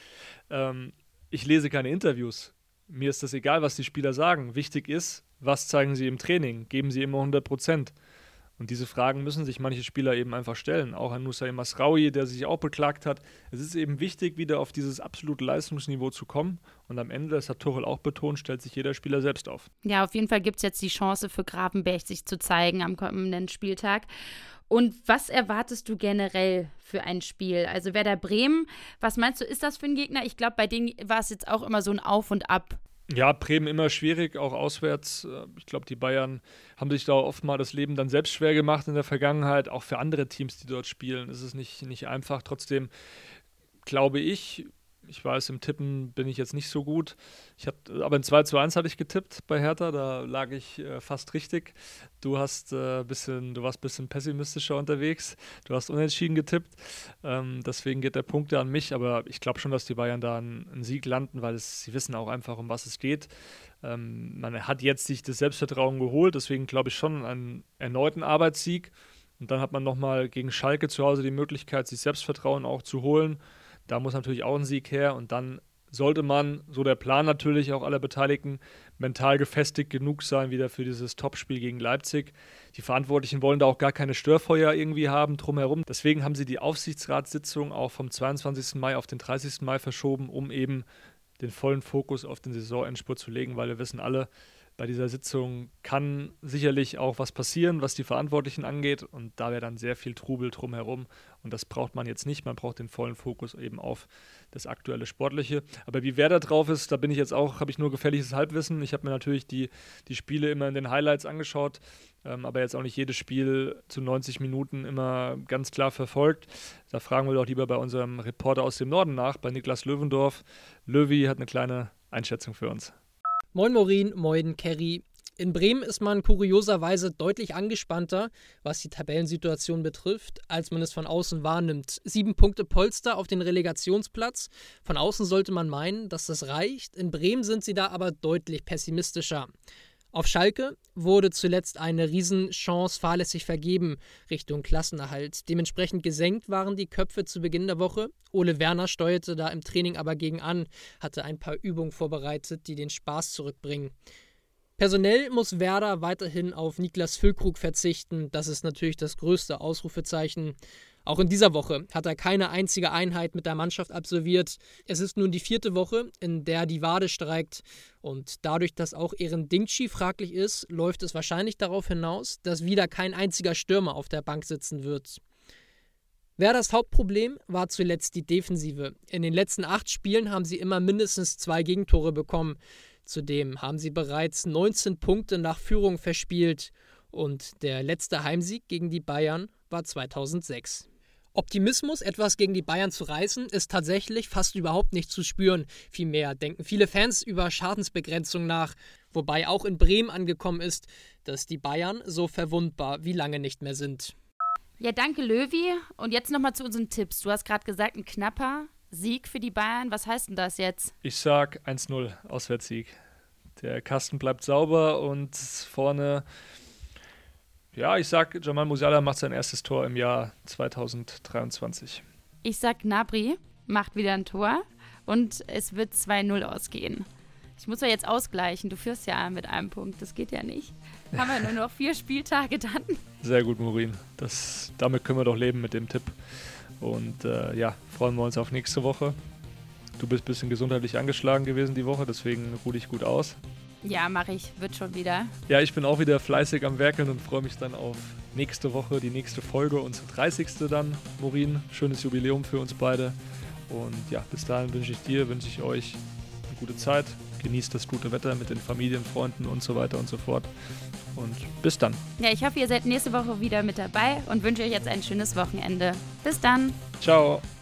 Ich lese keine Interviews. Mir ist das egal, was die Spieler sagen. Wichtig ist, was zeigen sie im Training? Geben sie immer 100%? Und diese Fragen müssen sich manche Spieler eben einfach stellen. Auch an Nusayr Mazraoui, der sich auch beklagt hat. Es ist eben wichtig, wieder auf dieses absolute Leistungsniveau zu kommen. Und am Ende, das hat Tuchel auch betont, stellt sich jeder Spieler selbst auf. Ja, auf jeden Fall gibt es jetzt die Chance für Gravenberch, sich zu zeigen am kommenden Spieltag. Und was erwartest du generell für ein Spiel? Also Werder Bremen, was meinst du, ist das für ein Gegner? Ich glaube, bei denen war es jetzt auch immer so ein Auf und Ab. Ja, Bremen immer schwierig, auch auswärts. Ich glaube, die Bayern haben sich da oft mal das Leben dann selbst schwer gemacht in der Vergangenheit. Auch für andere Teams, die dort spielen, ist es nicht einfach. Trotzdem glaube ich weiß, im Tippen bin ich jetzt nicht so gut. Aber in 2:1 hatte ich getippt bei Hertha, da lag ich fast richtig. Du warst ein bisschen pessimistischer unterwegs. Du hast unentschieden getippt. Deswegen geht der Punkt ja an mich, aber ich glaube schon, dass die Bayern da einen Sieg landen, weil sie wissen auch einfach, um was es geht. Man hat jetzt sich das Selbstvertrauen geholt, deswegen glaube ich schon einen erneuten Arbeitssieg. Und dann hat man nochmal gegen Schalke zu Hause die Möglichkeit, sich Selbstvertrauen auch zu holen. Da muss natürlich auch ein Sieg her und dann sollte man, so der Plan natürlich auch aller Beteiligten, mental gefestigt genug sein wieder für dieses Topspiel gegen Leipzig. Die Verantwortlichen wollen da auch gar keine Störfeuer irgendwie haben drumherum. Deswegen haben sie die Aufsichtsratssitzung auch vom 22. Mai auf den 30. Mai verschoben, um eben den vollen Fokus auf den Saisonendspurt zu legen, weil wir wissen alle, bei dieser Sitzung kann sicherlich auch was passieren, was die Verantwortlichen angeht. Und da wäre dann sehr viel Trubel drumherum. Und das braucht man jetzt nicht. Man braucht den vollen Fokus eben auf das aktuelle Sportliche. Aber wie wer da drauf ist, da habe ich nur gefährliches Halbwissen. Ich habe mir natürlich die Spiele immer in den Highlights angeschaut, aber jetzt auch nicht jedes Spiel zu 90 Minuten immer ganz klar verfolgt. Da fragen wir doch lieber bei unserem Reporter aus dem Norden nach, bei Niklas Löwendorf. Löwi hat eine kleine Einschätzung für uns. Moin Maureen, moin Kerry. In Bremen ist man kurioserweise deutlich angespannter, was die Tabellensituation betrifft, als man es von außen wahrnimmt. 7 Punkte Polster auf den Relegationsplatz. Von außen sollte man meinen, dass das reicht. In Bremen sind sie da aber deutlich pessimistischer. Auf Schalke wurde zuletzt eine Riesenchance fahrlässig vergeben Richtung Klassenerhalt. Dementsprechend gesenkt waren die Köpfe zu Beginn der Woche. Ole Werner steuerte da im Training aber gegen an, hatte ein paar Übungen vorbereitet, die den Spaß zurückbringen. Personell muss Werder weiterhin auf Niklas Füllkrug verzichten. Das ist natürlich das größte Ausrufezeichen. Auch in dieser Woche hat er keine einzige Einheit mit der Mannschaft absolviert. Es ist nun die 4. Woche, in der die Wade streikt. Und dadurch, dass auch Eren Dinkci fraglich ist, läuft es wahrscheinlich darauf hinaus, dass wieder kein einziger Stürmer auf der Bank sitzen wird. Werders Hauptproblem war zuletzt die Defensive. In den letzten 8 Spielen haben sie immer mindestens 2 Gegentore bekommen. Zudem haben sie bereits 19 Punkte nach Führung verspielt. Und der letzte Heimsieg gegen die Bayern war 2006. Optimismus, etwas gegen die Bayern zu reißen, ist tatsächlich fast überhaupt nicht zu spüren. Vielmehr denken viele Fans über Schadensbegrenzung nach, wobei auch in Bremen angekommen ist, dass die Bayern so verwundbar wie lange nicht mehr sind. Ja, danke Löwi. Und jetzt nochmal zu unseren Tipps. Du hast gerade gesagt, ein knapper Sieg für die Bayern. Was heißt denn das jetzt? Ich sag 1:0 Auswärtssieg. Der Kasten bleibt sauber und vorne... Ja, ich sag, Jamal Musiala macht sein erstes Tor im Jahr 2023. Ich sag, Gnabry macht wieder ein Tor und es wird 2:0 ausgehen Ich muss ja jetzt ausgleichen. Du führst ja mit einem Punkt. Das geht ja nicht. Haben wir nur noch 4 Spieltage dann. Sehr gut, Maureen. Damit können wir doch leben mit dem Tipp. Und freuen wir uns auf nächste Woche. Du bist ein bisschen gesundheitlich angeschlagen gewesen die Woche, deswegen ruh dich gut aus. Ja, mache ich. Wird schon wieder. Ja, ich bin auch wieder fleißig am Werkeln und freue mich dann auf nächste Woche, die nächste Folge, unsere 30. dann, Maureen. Schönes Jubiläum für uns beide. Und ja, bis dahin wünsche ich euch eine gute Zeit. Genießt das gute Wetter mit den Familien, Freunden und so weiter und so fort. Und bis dann. Ja, ich hoffe, ihr seid nächste Woche wieder mit dabei und wünsche euch jetzt ein schönes Wochenende. Bis dann. Ciao.